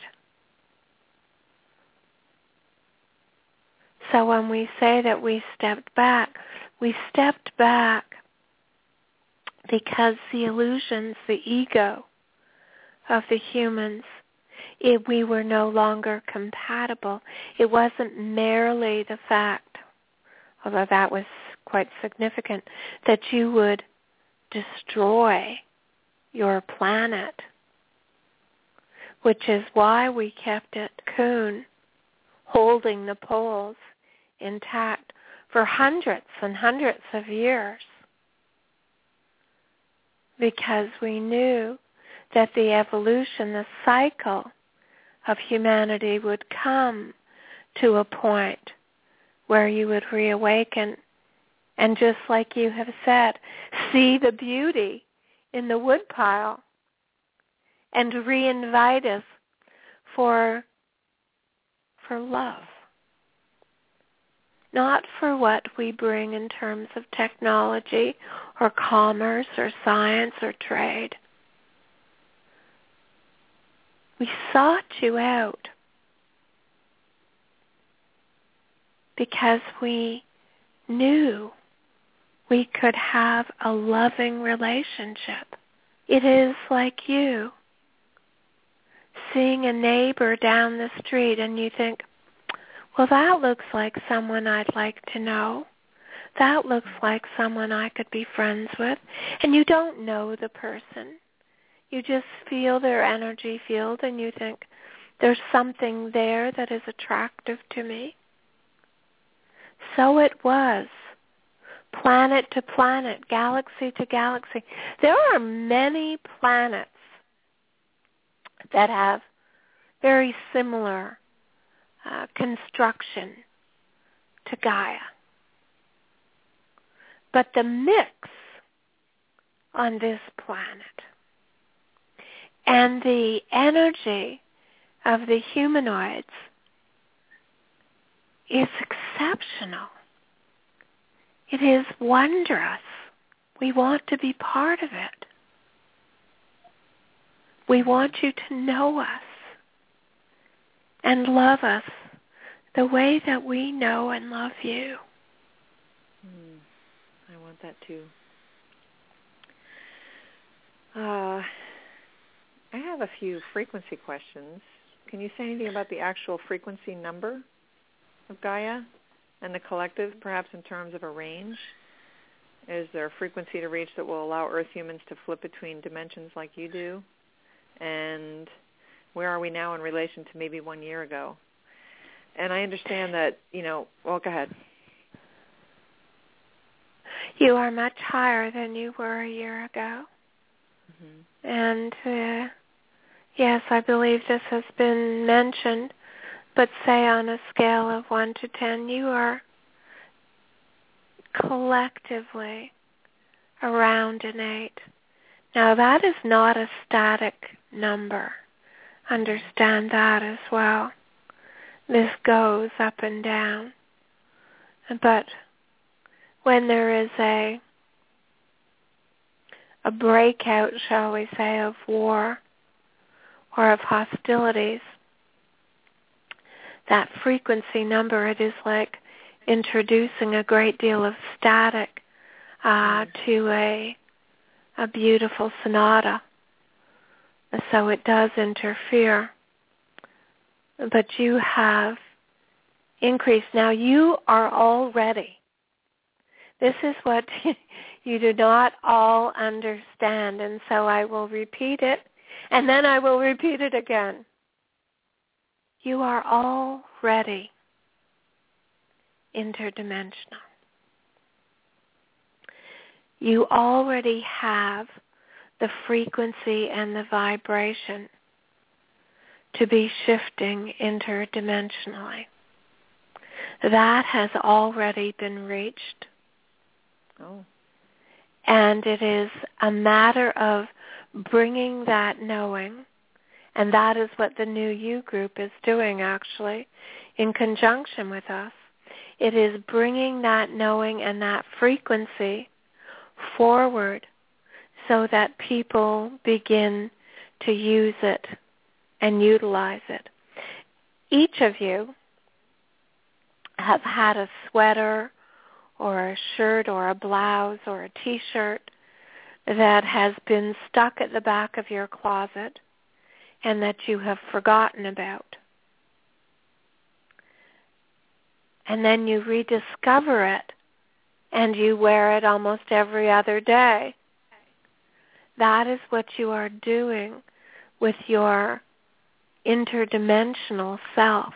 So when we say that we stepped back, we stepped back because the illusions, the ego of the humans, it, we were no longer compatible. It wasn't merely the fact, although that was quite significant, that you would destroy your planet, which is why we kept it cocoon, holding the poles intact for hundreds and hundreds of years, because we knew that the evolution, the cycle of humanity would come to a point where you would reawaken and, just like you have said, see the beauty in the woodpile and re-invite us for, for love. Not for what we bring in terms of technology or commerce or science or trade. We sought you out because we knew we could have a loving relationship. It is like you seeing a neighbor down the street and you think, well, that looks like someone I'd like to know. That looks like someone I could be friends with. And you don't know the person. You just feel their energy field and you think, there's something there that is attractive to me. So it was. Planet to planet, galaxy to galaxy. There are many planets that have very similar uh, construction to Gaia. But the mix on this planet and the energy of the humanoids is exceptional. It is wondrous. We want to be part of it. We want you to know us and love us the way that we know and love you. Mm, I want that too. Uh, I have a few frequency questions. Can you say anything about the actual frequency number of Gaia and the collective, perhaps in terms of a range? Is there a frequency to reach that will allow Earth humans to flip between dimensions like you do? And where are we now in relation to maybe one year ago? And I understand that, you know, well, go ahead. You are much higher than you were a year ago. Mm-hmm. And, uh, yes, I believe this has been mentioned, but say on a scale of one to ten, you are collectively around an eight. Now, that is not a static number. Understand that as well. This goes up and down. But when there is a a breakout, shall we say, of war or of hostilities, that frequency number, it is like introducing a great deal of static uh, to a a beautiful sonata. So it does interfere. But you have increased. Now you are all ready. This is what you do not all understand, and so I will repeat it, and then I will repeat it again. You are already interdimensional. You already have the frequency and the vibration to be shifting interdimensionally. That has already been reached. Oh. And it is a matter of bringing that knowing, and that is what the New You group is doing, actually, in conjunction with us. It is bringing that knowing and that frequency forward so that people begin to use it and utilize it. Each of you have had a sweater or a shirt or a blouse or a T-shirt that has been stuck at the back of your closet and that you have forgotten about. And then you rediscover it and you wear it almost every other day. That is what you are doing with your interdimensional self.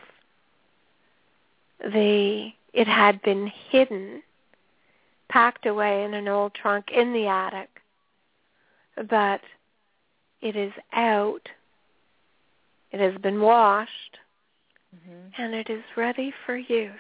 The it had been hidden, packed away in an old trunk in the attic, but it is out, it has been washed, mm-hmm. and it is ready for use.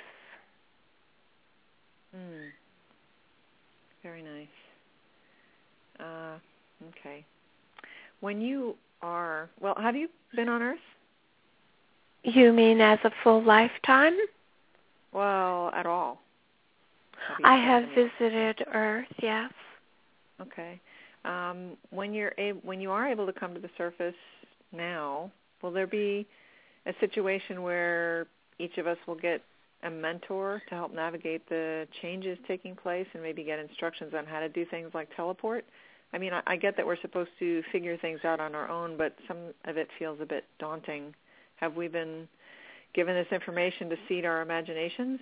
Mm. Very nice. Uh, okay. When you are, well, have you been on Earth? You mean as a full lifetime? Well, at all. Have I have visited Earth, yes. Okay. Um, when you're a- when you are able to come to the surface now, will there be a situation where each of us will get a mentor to help navigate the changes taking place and maybe get instructions on how to do things like teleport? I mean, I, I get that we're supposed to figure things out on our own, but some of it feels a bit daunting. Have we been given this information to seed our imaginations?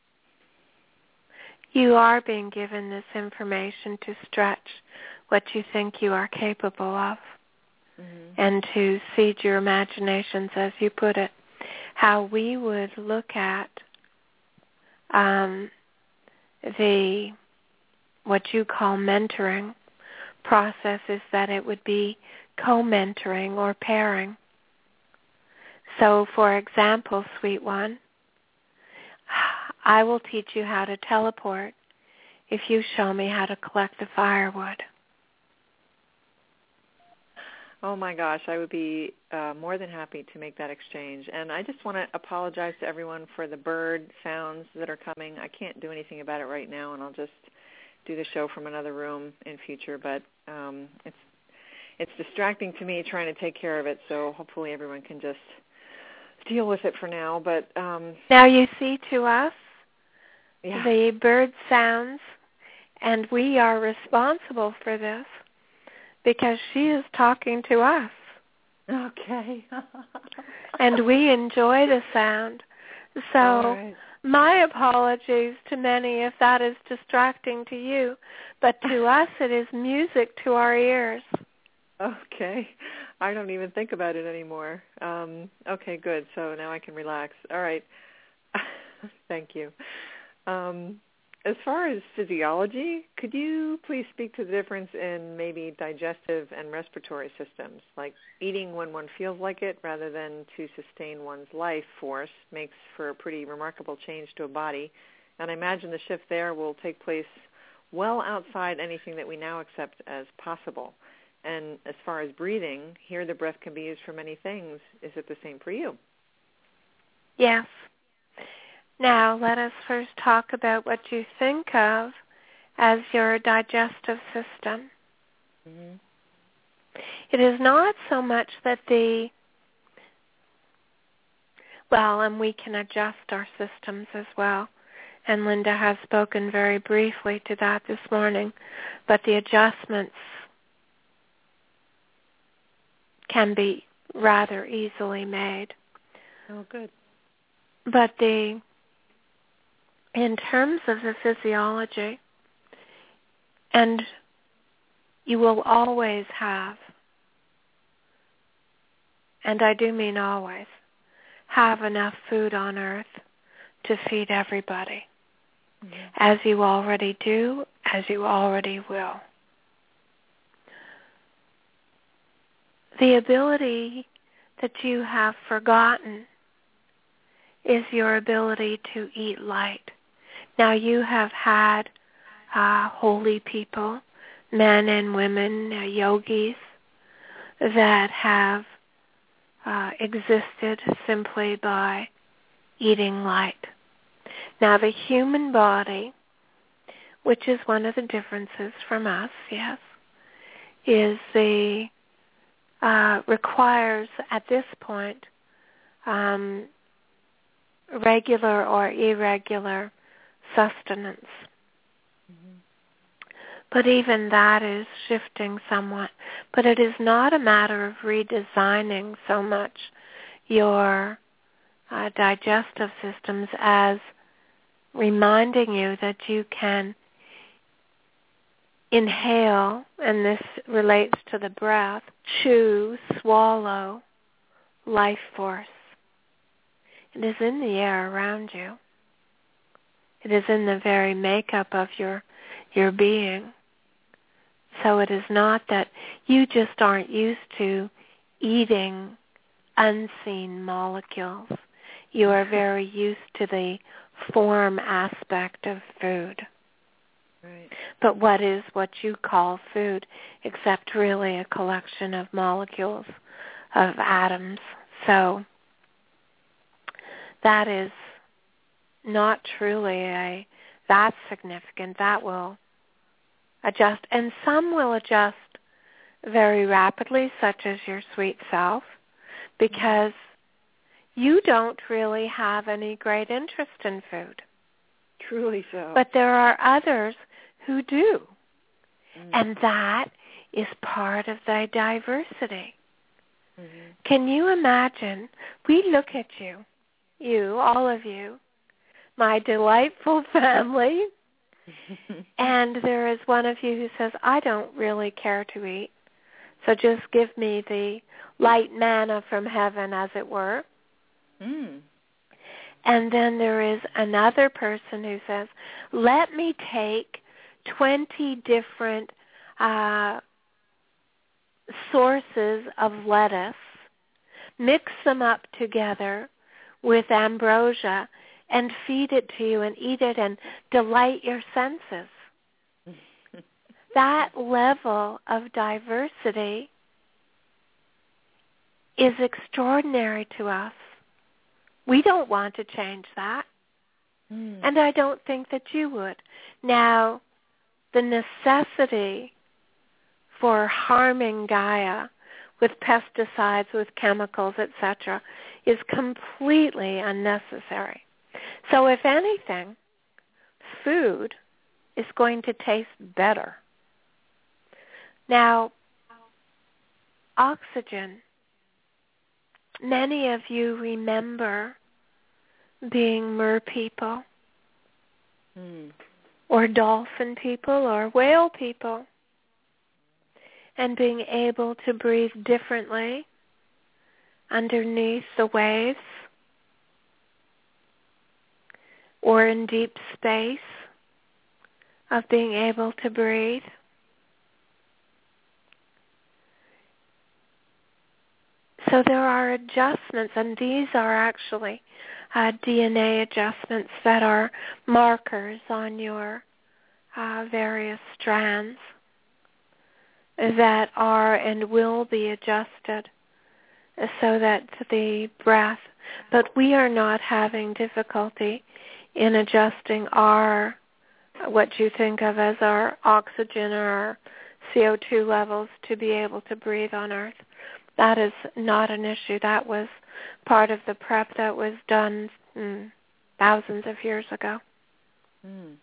You are being given this information to stretch what you think you are capable of, mm-hmm. and to seed your imaginations, as you put it. How we would look at um, the what you call mentoring process is that it would be co-mentoring or pairing. So, for example, sweet one, I will teach you how to teleport if you show me how to collect the firewood. Oh my gosh, I would be uh, more than happy to make that exchange. And I just want to apologize to everyone for the bird sounds that are coming. I can't do anything about it right now, and I'll just do the show from another room in future. But um, it's it's distracting to me trying to take care of it, so hopefully everyone can just deal with it for now. But um, now you see, to us, yeah. the bird sounds, and we are responsible for this, because she is talking to us. Okay. And we enjoy the sound. So right. My apologies to many if that is distracting to you, but to us it is music to our ears. Okay. I don't even think about it anymore. Um, okay, good. So now I can relax. All right. Thank you. Um, As far as physiology, could you please speak to the difference in maybe digestive and respiratory systems? Like eating when one feels like it rather than to sustain one's life force makes for a pretty remarkable change to a body. And I imagine the shift there will take place well outside anything that we now accept as possible. And as far as breathing, here the breath can be used for many things. Is it the same for you? Yes. Now, let us first talk about what you think of as your digestive system. Mm-hmm. It is not so much that the, well, and we can adjust our systems as well, and Linda has spoken very briefly to that this morning, but the adjustments can be rather easily made. Oh, good. But the in terms of the physiology, and you will always have, and I do mean always, have enough food on earth to feed everybody, mm-hmm. as you already do, as you already will. The ability that you have forgotten is your ability to eat light. Now, you have had uh, holy people, men and women, uh, yogis, that have uh, existed simply by eating light. Now, the human body, which is one of the differences from us, yes, is the uh, requires at this point um, regular or irregular sustenance. Mm-hmm. But even that is shifting somewhat. But it is not a matter of redesigning so much your uh, digestive systems as reminding you that you can inhale, and this relates to the breath, chew, swallow life force. It is in the air around you. It is in the very makeup of your your being. So it is not that you just aren't used to eating unseen molecules. You are very used to the form aspect of food. Right. But what is what you call food except really a collection of molecules, of atoms? So that is not truly a, that's significant. That will adjust. And some will adjust very rapidly, such as your sweet self, because you don't really have any great interest in food. Truly so. But there are others who do. Mm. And that is part of the diversity. Mm-hmm. Can you imagine, we look at you, you, all of you, my delightful family, and there is one of you who says, I don't really care to eat, so just give me the light manna from heaven, as it were. Mm. And then there is another person who says, let me take twenty different uh, sources of lettuce, mix them up together with ambrosia, and feed it to you and eat it and delight your senses. That level of diversity is extraordinary to us. We don't want to change that. Mm. And I don't think that you would. Now, the necessity for harming Gaia with pesticides, with chemicals, et cetera, is completely unnecessary. So if anything, food is going to taste better. Now, oxygen. Many of you remember being mer people, mm. or dolphin people, or whale people, and being able to breathe differently underneath the waves or in deep space, of being able to breathe. So there are adjustments, and these are actually uh, D N A adjustments that are markers on your uh, various strands that are and will be adjusted so that the breath, but we are not having difficulty in adjusting our, what you think of as our oxygen or our C O two levels to be able to breathe on Earth. That is not an issue. That was part of the prep that was done mm, thousands of years ago. Mm.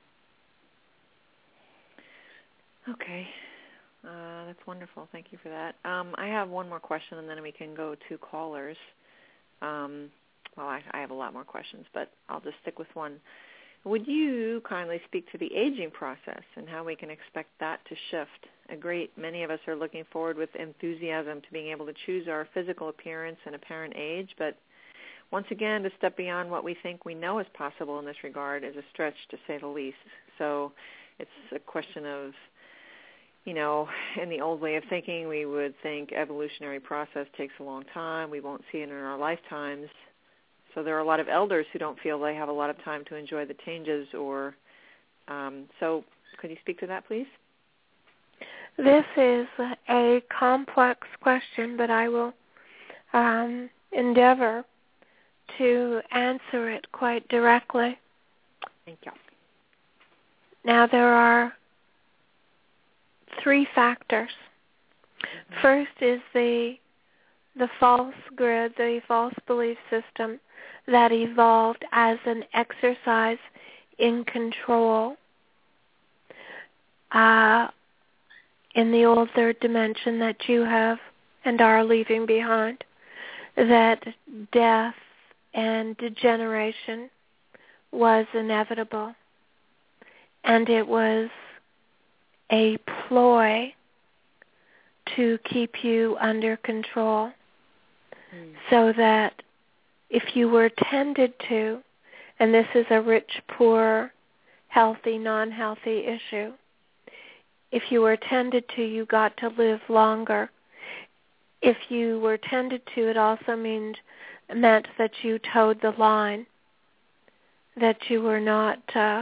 Okay. Uh, that's wonderful. Thank you for that. Um, I have one more question, and then we can go to callers. Um, well, I, I have a lot more questions, but I'll just stick with one. Would you kindly speak to the aging process and how we can expect that to shift? A great many of us are looking forward with enthusiasm to being able to choose our physical appearance and apparent age, but once again, to step beyond what we think we know is possible in this regard is a stretch, to say the least. So it's a question of, you know, in the old way of thinking, we would think evolutionary process takes a long time. We won't see it in our lifetimes. So there are a lot of elders who don't feel they have a lot of time to enjoy the changes. Or um, so could you speak to that, please? This is a complex question, but I will um, endeavor to answer it quite directly. Thank you. Now, there are three factors. Mm-hmm. First is the the false grid, the false belief system that evolved as an exercise in control. uh, in the old third dimension that you have and are leaving behind, that death and degeneration was inevitable, and it was a ploy to keep you under control, mm. so that if you were tended to, and this is a rich, poor, healthy, non-healthy issue, if you were tended to, you got to live longer. If you were tended to, it also means, meant that you towed the line, that you were not uh,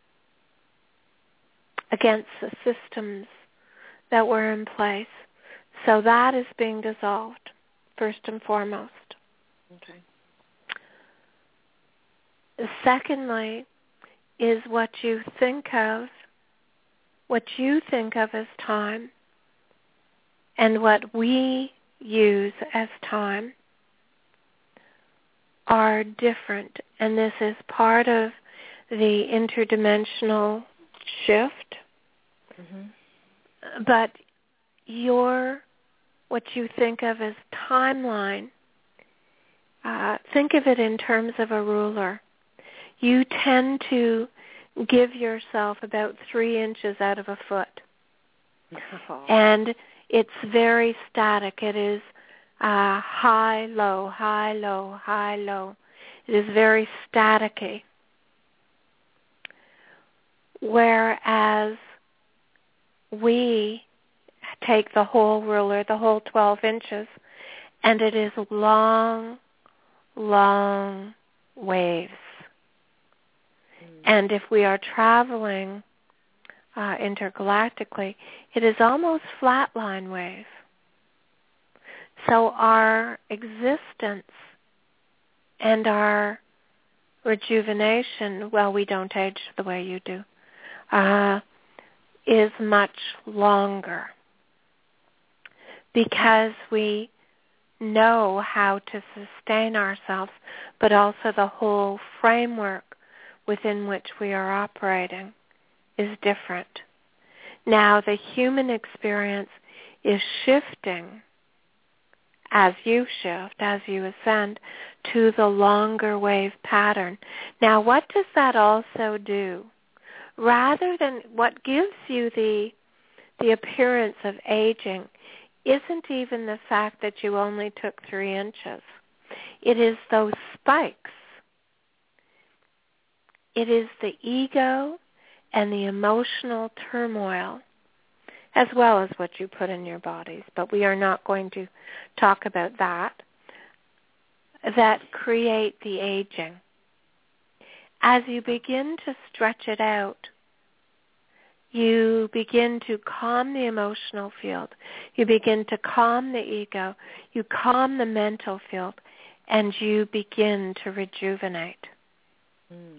against the systems that were in place. So that is being dissolved, first and foremost. Okay. Secondly, is what you think of, what you think of as time, and what we use as time are different. And this is part of the interdimensional shift. Mm-hmm. But your, what you think of as timeline, uh, think of it in terms of a ruler. You tend to give yourself about three inches out of a foot. Oh. And it's very static. It is uh, high, low, high, low, high, low. It is very staticky. Whereas we take the whole ruler, the whole twelve inches, and it is long, long waves. And if we are traveling uh, intergalactically, it is almost flatline wave. So our existence and our rejuvenation, well, we don't age the way you do, uh, is much longer because we know how to sustain ourselves, but also the whole framework within which we are operating is different. Now, the human experience is shifting as you shift, as you ascend, to the longer wave pattern. Now, what does that also do? Rather than what gives you the the appearance of aging isn't even the fact that you only took three inches. It is those spikes. It is the ego and the emotional turmoil, as well as what you put in your bodies, but we are not going to talk about that, that create the aging. As you begin to stretch it out, you begin to calm the emotional field, you begin to calm the ego, you calm the mental field, and you begin to rejuvenate. Mm.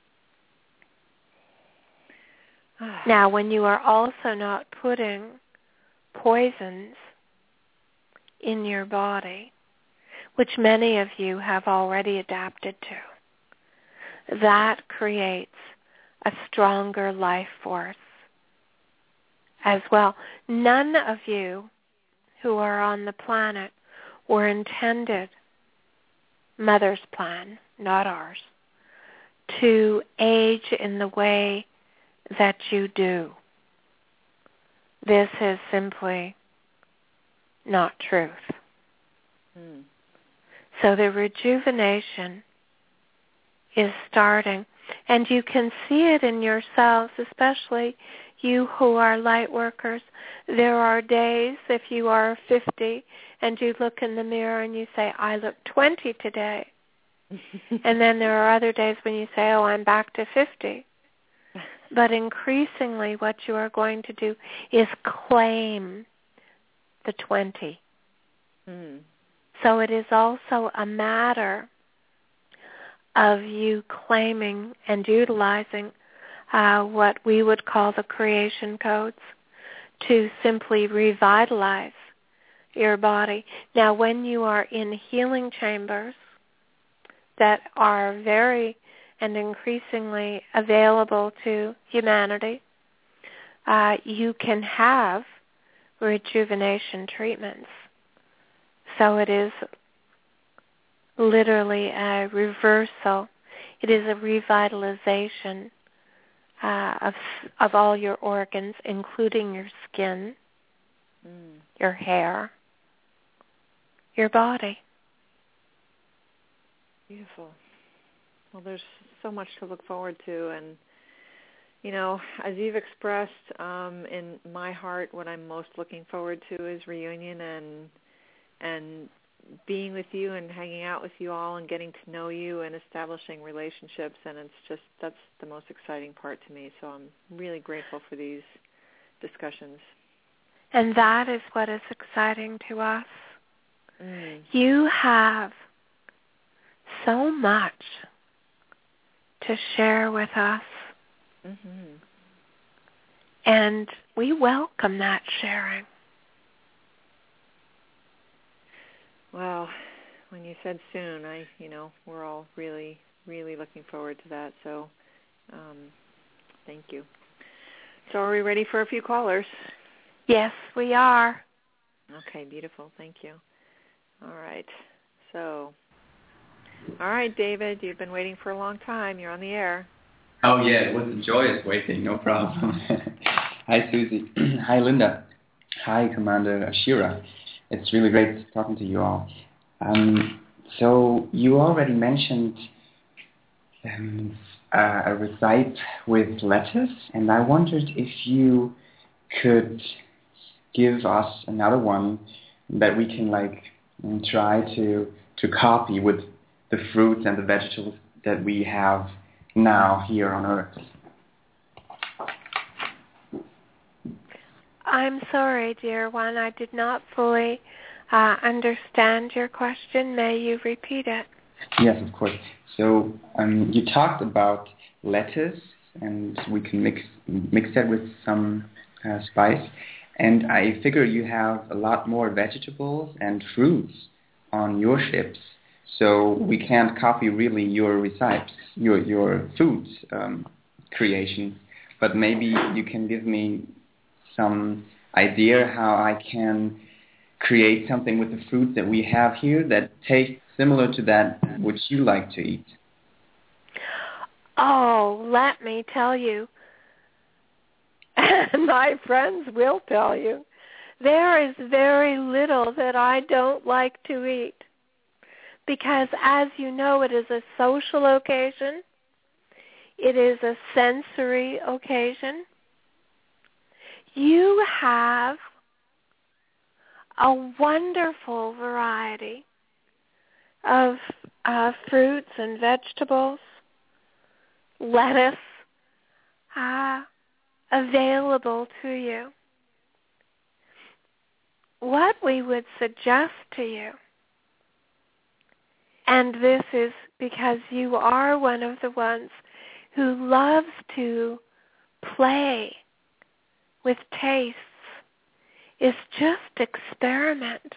Now, when you are also not putting poisons in your body, which many of you have already adapted to, that creates a stronger life force as well. None of you who are on the planet were intended, Mother's plan, not ours, to age in the way that you do. This is simply not truth. Mm. So the rejuvenation is starting, and you can see it in yourselves, especially you who are light workers. There are days, if you are fifty, and you look in the mirror and you say, I look twenty today. And then there are other days when you say, oh, I'm back to fifty. But increasingly what you are going to do is claim the twenty. Mm. So it is also a matter of you claiming and utilizing uh, what we would call the creation codes to simply revitalize your body. Now, when you are in healing chambers that are very and increasingly available to humanity, uh, you can have rejuvenation treatments. So it is literally a reversal. It is a revitalization uh, of of all your organs, including your skin, mm. your hair, your body. Beautiful. Well, there's so much to look forward to, and you know, as you've expressed, um, in my heart, what I'm most looking forward to is reunion and and being with you and hanging out with you all and getting to know you and establishing relationships, and it's just, that's the most exciting part to me. So I'm really grateful for these discussions. And that is what is exciting to us. Mm. You have so much to share with us. Mm-hmm. And we welcome that sharing. Well, when you said soon, I, you know, we're all really, really looking forward to that. So, um, thank you. So, are we ready for a few callers? Yes, we are. Okay, beautiful. Thank you. All right. So, all right, David, you've been waiting for a long time. You're on the air. Oh, yeah, it was a joyous waiting. No problem. Hi, Susie. Hi, Linda. Hi, Commander Ashira. It's really great talking to you all. Um, so you already mentioned um, uh, a recipe with lettuce, and I wondered if you could give us another one that we can like try to to copy with the fruits and the vegetables that we have now here on Earth. I'm sorry, dear one. I did not fully uh, understand your question. May you repeat it? Yes, of course. So um, you talked about lettuce, and we can mix mix that with some uh, spice. And I figure you have a lot more vegetables and fruits on your ships, so we can't copy really your recipes, your your food um, creation. But maybe you can give me some idea how I can create something with the fruits that we have here that tastes similar to that which you like to eat. Oh, let me tell you, and my friends will tell you, there is very little that I don't like to eat. Because as you know, it is a social occasion. It is a sensory occasion. You have a wonderful variety of uh, fruits and vegetables, lettuce, uh, available to you. What we would suggest to you, and this is because you are one of the ones who loves to play with tastes, is just experiment.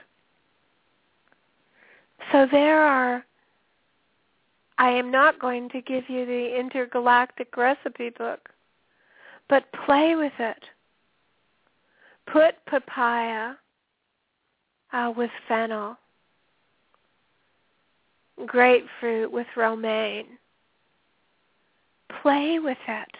So there are, I am not going to give you the intergalactic recipe book, but play with it. Put papaya uh, with fennel, grapefruit with romaine. Play with it.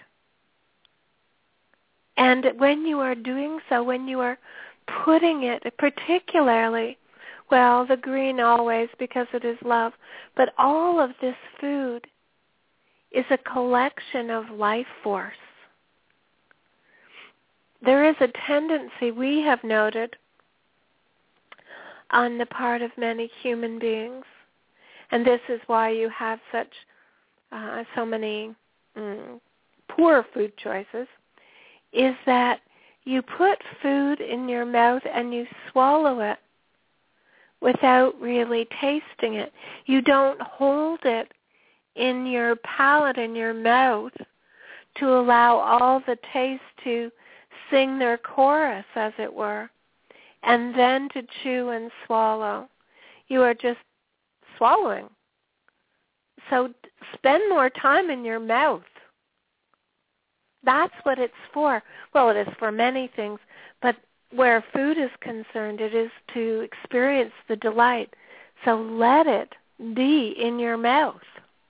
And when you are doing so, when you are putting it, particularly, well, the green always because it is love, but all of this food is a collection of life force. There is a tendency we have noted on the part of many human beings, and this is why you have such uh, so many mm, poor food choices, is that you put food in your mouth and you swallow it without really tasting it. You don't hold it in your palate, in your mouth, to allow all the taste to sing their chorus, as it were, and then to chew and swallow. You are just swallowing. So spend more time in your mouth. That's what it's for. Well, it is for many things, but where food is concerned, it is to experience the delight. So let it be in your mouth.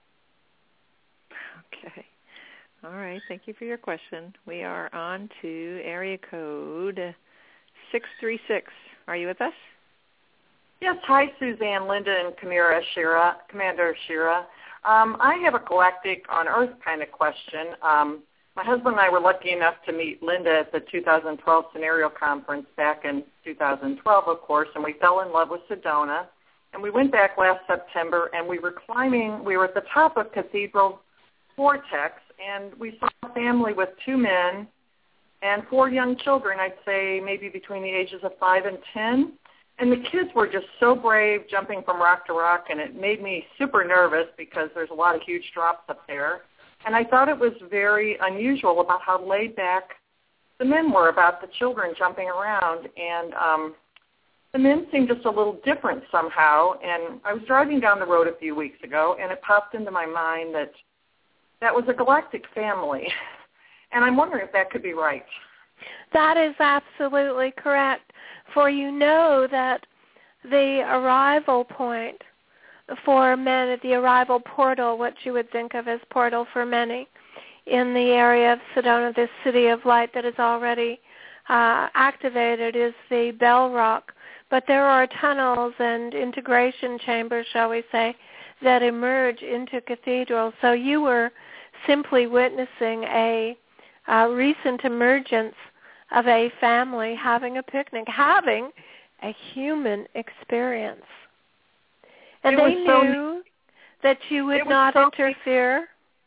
Okay. All right. Thank you for your question. We are on to area code six three six. Are you with us? Yes. Hi, Suzanne, Linda, and Kamira Shira, Commander Shira. Um, I have a galactic on Earth kind of question. Um, my husband and I were lucky enough to meet Linda at the two thousand twelve Scenario Conference back in two thousand twelve, of course, and we fell in love with Sedona. And we went back last September, and we were climbing. We were at the top of Cathedral Vortex, and we saw a family with two men and four young children, I'd say maybe between the ages of five and ten. And the kids were just so brave, jumping from rock to rock, and it made me super nervous because there's a lot of huge drops up there. And I thought it was very unusual about how laid back the men were about the children jumping around. And um, the men seemed just a little different somehow. And I was driving down the road a few weeks ago, and it popped into my mind that that was a galactic family. And I'm wondering if that could be right. That is absolutely correct. For you know that the arrival point for men, the arrival portal, what you would think of as portal for many, in the area of Sedona, this city of light that is already uh, activated, is the Bell Rock. But there are tunnels and integration chambers, shall we say, that emerge into Cathedral. So you were simply witnessing a, a recent emergence of a family having a picnic, having a human experience. And they knew so, that you would not so interfere.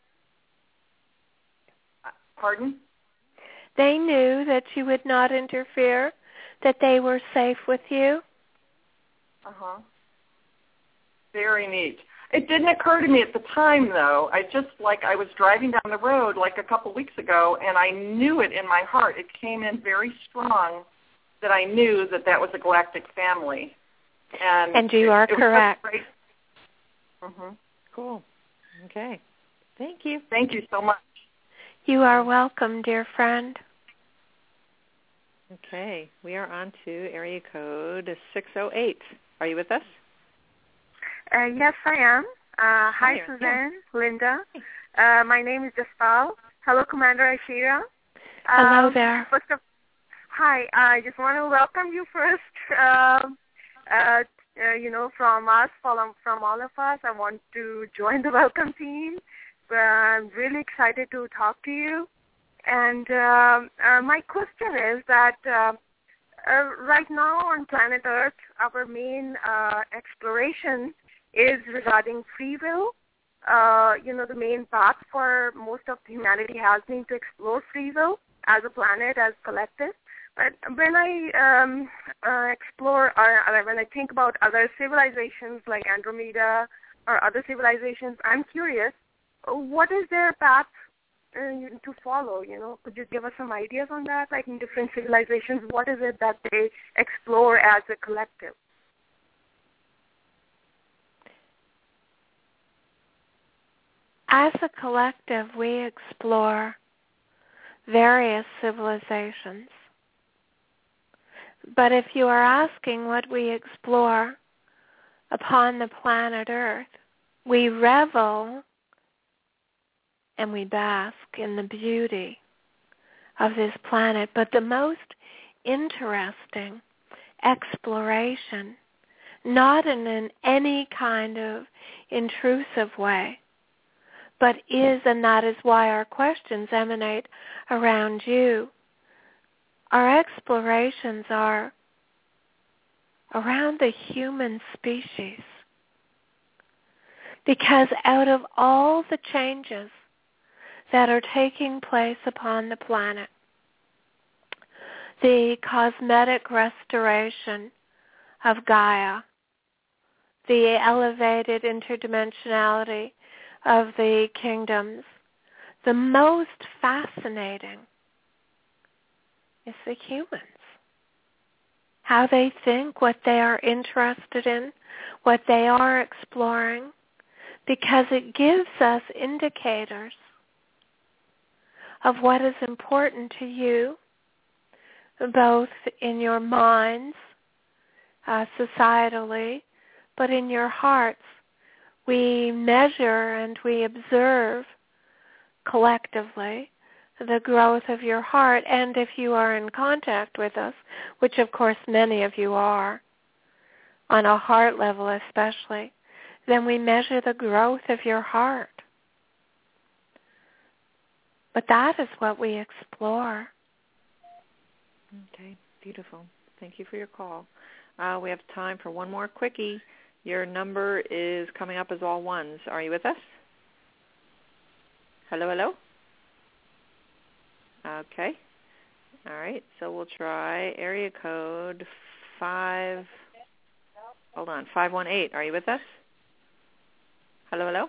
Pardon? They knew that you would not interfere, that they were safe with you. Uh-huh. Very neat. It didn't occur to me at the time, though. I just, like, I was driving down the road, like, a couple weeks ago, and I knew it in my heart. It came in very strong that I knew that that was a galactic family. And, and you are it, it correct. Was mm-hmm. Cool. Okay. Thank you. Thank you so much. You are welcome, dear friend. Okay. We are on to area code six oh eight. Are you with us? Uh, yes, I am. Uh, hi, Hi, Suzanne, yeah. Linda. Uh, my name is Jaspal. Hello, Commander Ashira. Hello um, there. First of, hi, I just want to welcome you first. Uh, uh, uh, you know, from us, from, from all of us, I want to join the welcome team. Uh, I'm really excited to talk to you. And uh, uh, my question is that uh, uh, right now on planet Earth, our main uh, exploration is regarding free will. Uh, you know, the main path for most of humanity has been to explore free will as a planet, as collective. But when I um, uh, explore, or when I think about other civilizations like Andromeda or other civilizations, I'm curious, what is their path uh, to follow? You know, could you give us some ideas on that? Like in different civilizations, what is it that they explore as a collective? As a collective, we explore various civilizations. But if you are asking what we explore upon the planet Earth, we revel and we bask in the beauty of this planet. But the most interesting exploration, not in an, any kind of intrusive way, but is, and that is why our questions emanate around you, our explorations are around the human species. Because out of all the changes that are taking place upon the planet, the cosmetic restoration of Gaia, the elevated interdimensionality of the kingdoms, the most fascinating is the humans. How they think, what they are interested in, what they are exploring, because it gives us indicators of what is important to you, both in your minds, uh, societally, but in your hearts. We measure and we observe collectively the growth of your heart, and if you are in contact with us, which of course many of you are, on a heart level especially, then we measure the growth of your heart. But that is what we explore. Okay, beautiful. Thank you for your call. Uh, we have time for one more quickie. Your number is coming up as all ones. Are you with us? Hello, hello? Okay. All right, so we'll try area code five. Hold on, five one eight. Are you with us? Hello, hello?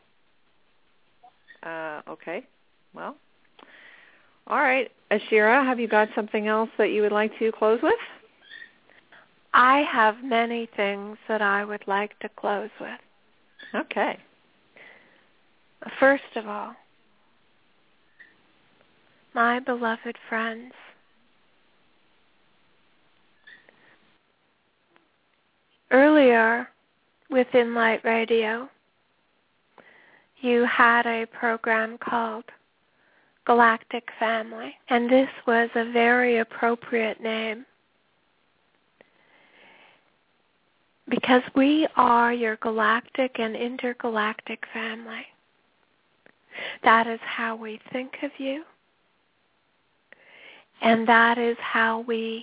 Uh, okay. Well, all right. Ashira, have you got something else that you would like to close with? I have many things that I would like to close with. Okay. First of all, my beloved friends, earlier within Light Radio, you had a program called Galactic Family, and this was a very appropriate name because we are your galactic and intergalactic family. That is how we think of you, and that is how we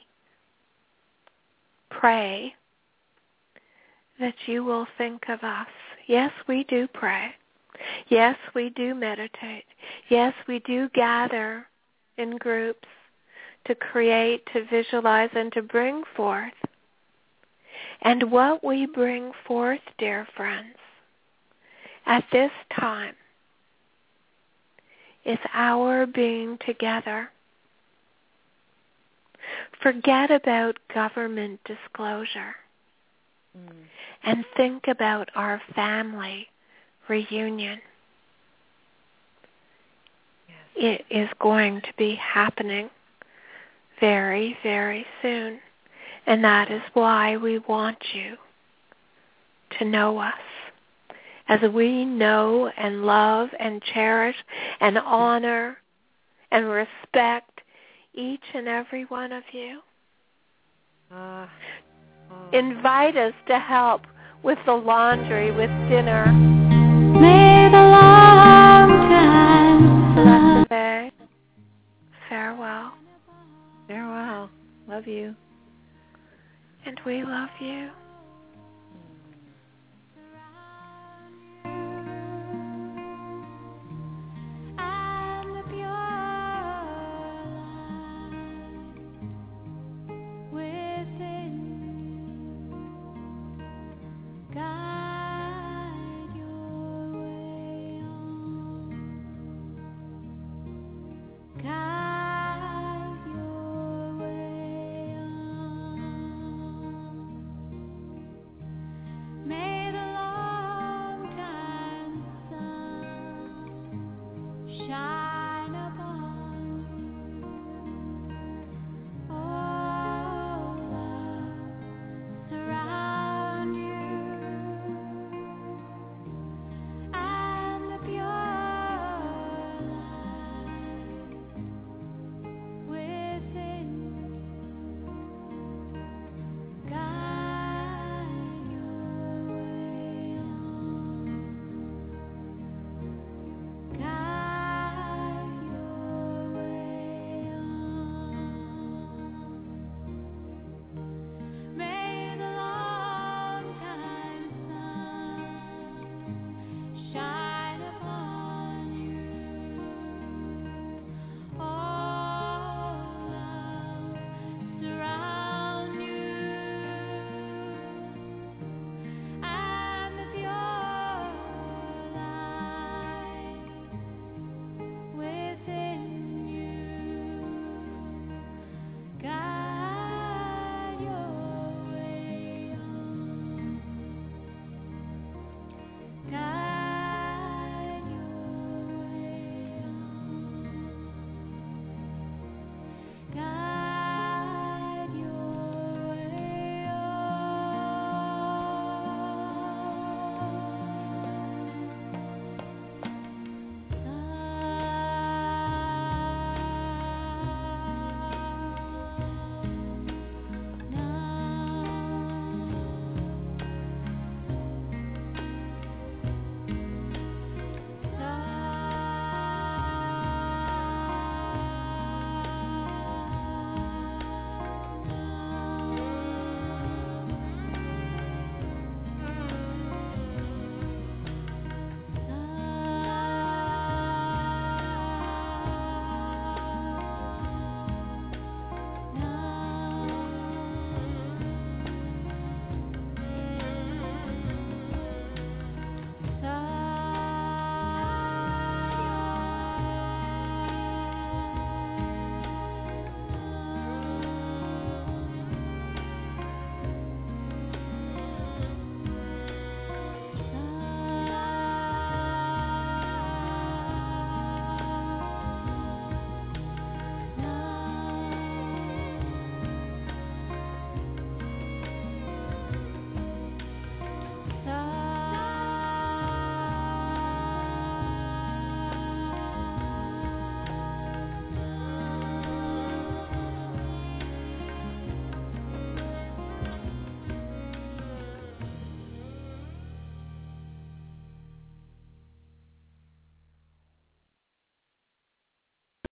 pray that you will think of us. Yes, we do pray. Yes, we do meditate. Yes, we do gather in groups to create, to visualize, and to bring forth. And what we bring forth, dear friends, at this time is our being together. Forget about government disclosure mm. and think about our family reunion. Yes. It is going to be happening very, very soon. And that is why we want you to know us. As we know and love and cherish and honor and respect each and every one of you. Uh, oh. Invite us to help with the laundry, with dinner. May the long time bless the day. Farewell. Farewell. Love you. And we love you.